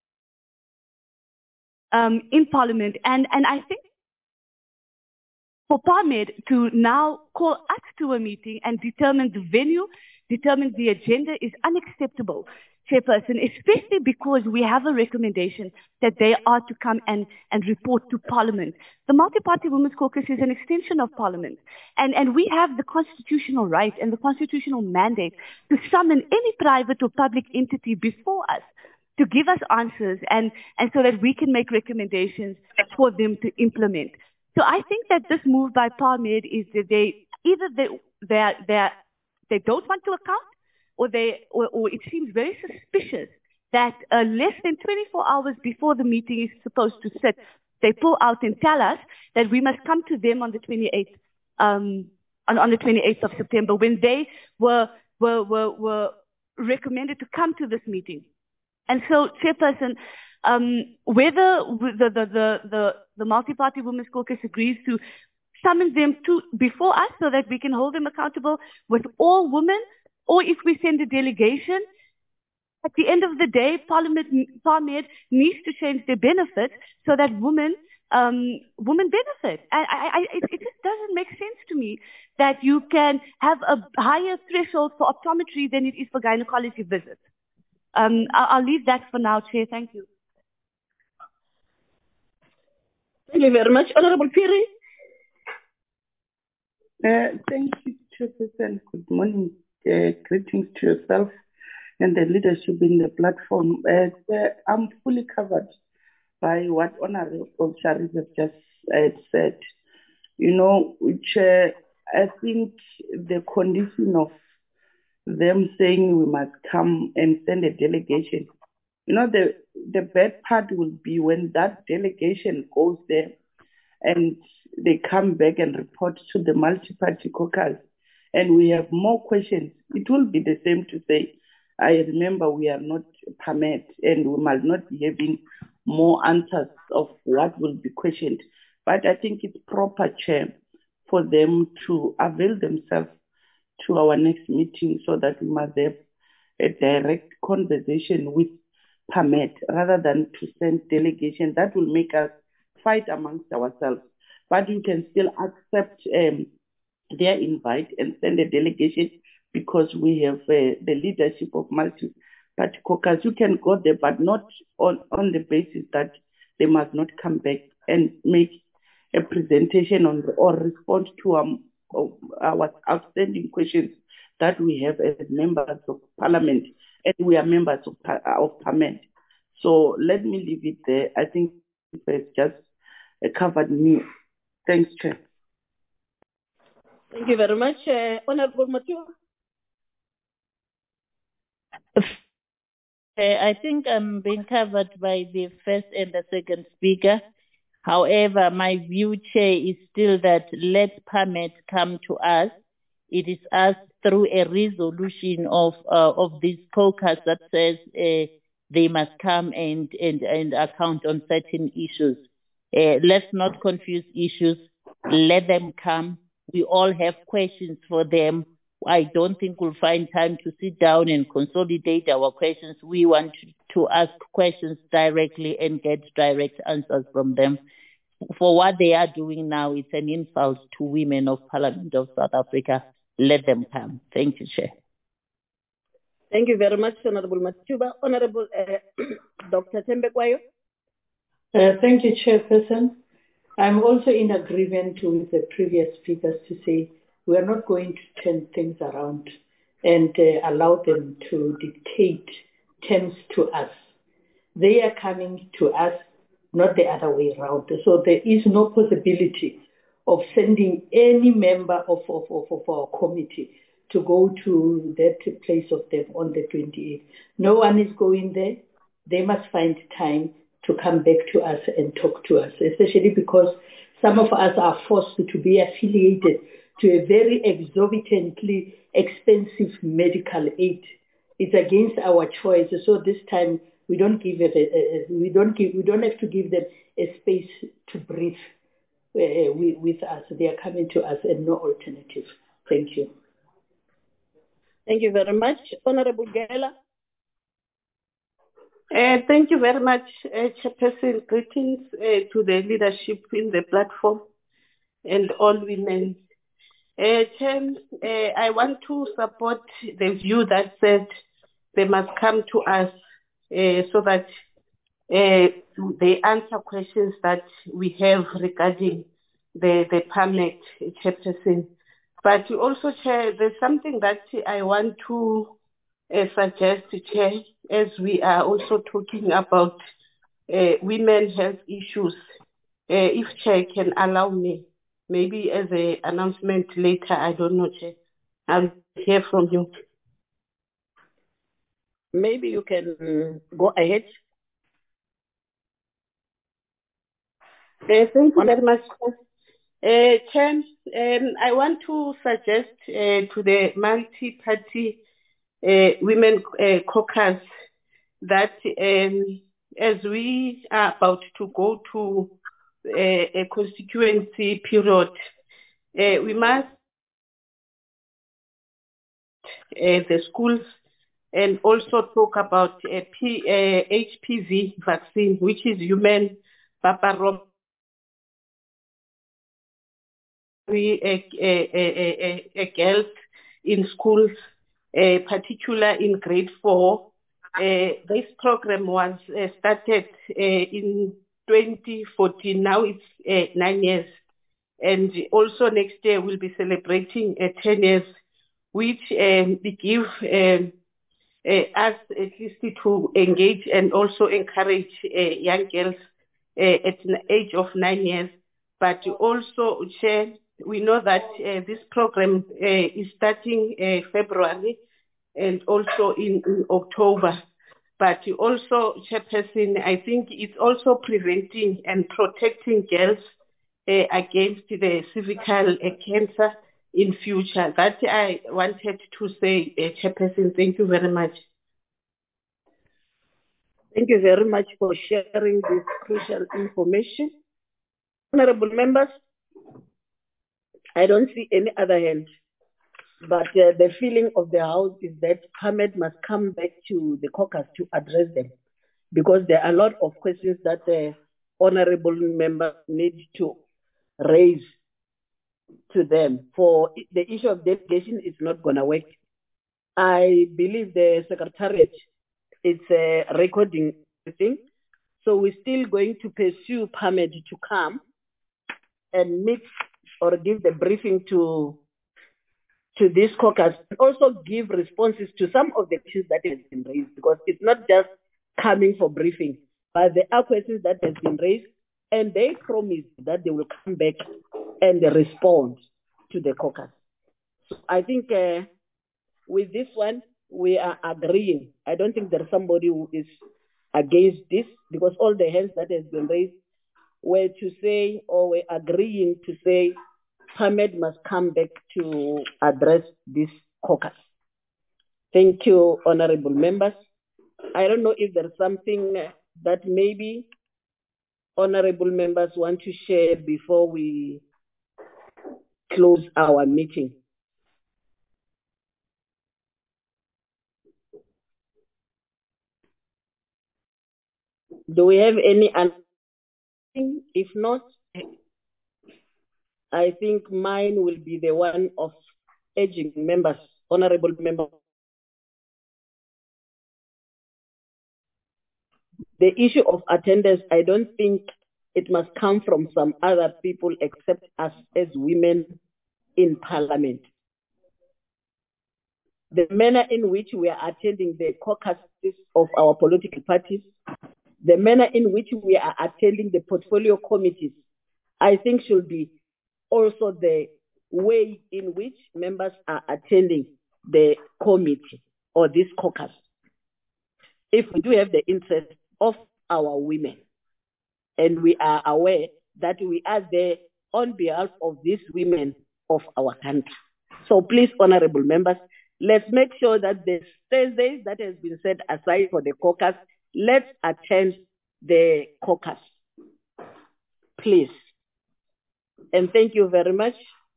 Um, in Parliament. And, and I think for PARMED to now call us to a meeting and determine the venue, determine the agenda is unacceptable, Chairperson, especially because we have a recommendation that they are to come and, and report to Parliament. The Multi-Party Women's Caucus is an extension of Parliament, and, and we have the constitutional right and the constitutional mandate to summon any private or public entity before us to give us answers, and, and so that we can make recommendations for them to implement. So I think that this move by PARMED is that they, either they, they, they, they don't want to account, or, they, or, or it seems very suspicious that uh, less than twenty-four hours before the meeting is supposed to sit, they pull out and tell us that we must come to them on the twenty-eighth, um, on, on the twenty-eighth of September, when they were, were, were, were recommended to come to this meeting. And so, Chairperson, um, whether the, the, the, the, the Multi-Party Women's Caucus agrees to summon them to before us so that we can hold them accountable with all women, or if we send a delegation, at the end of the day, Parliament, PARMED needs to change their benefits so that women, um, women benefit. I, I, I, it, it just doesn't make sense to me that you can have a higher threshold for optometry than it is for gynecology visits. Um, I'll, I'll leave that for now, Chair. Thank you. Thank you very much. Honorable Piri. Uh, thank you, Chairperson. Good morning. Uh, greetings to yourself and the leadership in the platform. Uh, uh, I'm fully covered by what Honorable Sharif has just uh, said. You know, which uh, I think the condition of them saying we must come and send a delegation. You know, the, the bad part will be when that delegation goes there and they come back and report to the multi-party caucus and we have more questions. It will be the same to say, I remember we are not permit and we must not be having more answers of what will be questioned. But I think it's proper, Chair, for them to avail themselves to our next meeting so that we must have a direct conversation with permit rather than to send delegation. That will make us fight amongst ourselves. But you can still accept um, their invite and send a delegation because we have uh, the leadership of multi-party caucus. You can go there, but not on, on the basis that they must not come back and make a presentation on or respond to um, our outstanding questions that we have as members of parliament, and we are members of, of parliament. So let me leave it there. I think it's just uh, covered me. Thanks, Chair. Thank you very much. Uh, Honorable Matiwa. Uh, I think I'm being covered by the first and the second speaker. However, my view, Chair, is still that let permit come to us. It is us through a resolution of uh, of this caucus that says uh, they must come and, and, and account on certain issues. Uh, let's not confuse issues. Let them come. We all have questions for them. I don't think we'll find time to sit down and consolidate our questions. We want to, to ask questions directly and get direct answers from them. For what they are doing now, it's an insult to women of Parliament of South Africa. Let them come. Thank you, Chair. Thank you very much, Honorable Matuba. Honorable uh, Doctor Tembekwayo. Uh, thank you, Chairperson. I'm also in agreement with the previous speakers to say we are not going to turn things around and uh, allow them to dictate terms to us. They are coming to us, not the other way around. So there is no possibility of sending any member of, of, of, of our committee to go to that place of them on the twenty-eighth. No one is going there. They must find time to come back to us and talk to us, especially because some of us are forced to be affiliated to a very exorbitantly expensive medical aid. It's against our choice. So this time we don't give it. A, a, we don't give. We don't have to give them a space to breathe uh, with, with us. They are coming to us, and no alternative. Thank you. Thank you very much, Honorable Gela. Uh, thank you very much, uh, Chairperson. Greetings uh, to the leadership in the platform and all women. Uh, Chair, uh, I want to support the view that said they must come to us uh, so that uh, they answer questions that we have regarding the, the permit, Chairperson. But also, Chair, there's something that I want to uh, suggest, Chair, as we are also talking about uh, women's health issues. Uh, if Chair can allow me, maybe as an announcement later, I don't know, Chair. I'll hear from you. Maybe you can go ahead. Uh, thank you very much. Uh, Chair, um, I want to suggest uh, to the multi-party uh, women uh, caucus that um, as we are about to go to a, a constituency period, uh, we must uh, the schools and also talk about a P, uh, H P V vaccine, which is human papilloma. We uh, uh, uh, uh, girls in schools, uh, particularly in grade four. Uh, this program was uh, started uh, in twenty fourteen. Now it's uh, nine years. And also next year we'll be celebrating uh, ten years, which um, we give um, uh, us at least to engage and also encourage uh, young girls uh, at the age of nine years. But also, Chair, we know that uh, this program uh, is starting uh, February, and also in, in October. But also, Chairperson, I think it's also preventing and protecting girls uh, against the cervical uh, cancer in future. That I wanted to say, uh, Chairperson. Thank you very much. Thank you very much for sharing this crucial information. Honorable members, I don't see any other hand, but uh, the feeling of the House is that PAMED must come back to the caucus to address them, because there are a lot of questions that the honorable members need to raise to them. For the issue of delegation is not going to work. I believe the Secretariat is uh, recording everything. So we're still going to pursue PAMED to come and meet or give the briefing to, to this caucus. Also give responses to some of the issues that have been raised, because it's not just coming for briefing, but there are questions that have been raised, and they promised that they will come back and respond to the caucus. So I think uh, with this one, we are agreeing. I don't think there's somebody who is against this, because all the hands that has been raised were to say, or were agreeing to say, PAMED must come back to address this caucus. Thank you, honorable members. I don't know if there's something that maybe honorable members want to share before we close our meeting. Do we have any answer? If not, I think mine will be the one of urging members, honorable members. The issue of attendance, I don't think it must come from some other people except us as women in Parliament. The manner in which we are attending the caucuses of our political parties, the manner in which we are attending the portfolio committees, I think should be also the way in which members are attending the committee or this caucus. If we do have the interest of our women, and we are aware that we are there on behalf of these women of our country. So please, honorable members, let's make sure that the Thursdays that has been set aside for the caucus, let's attend the caucus, please. And thank you very much.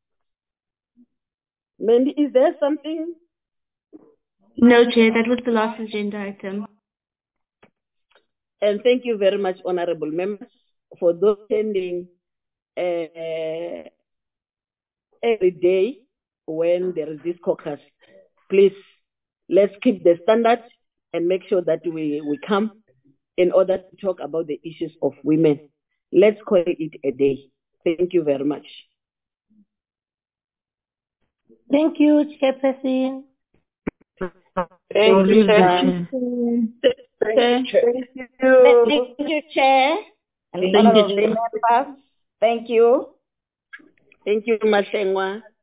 Mandy, is there something? No, Chair, that was the last agenda item. And thank you very much, honorable members, for those attending uh, every day when there is this caucus. Please, let's keep the standard and make sure that we, we come in order to talk about the issues of women. Let's call it a day. Thank you very much. Thank you, Chairperson. Thank you, Chair. Thank you. Thank you, Chair. And Thank honorable you, Chair. members. Thank you. Thank you, Masengwa.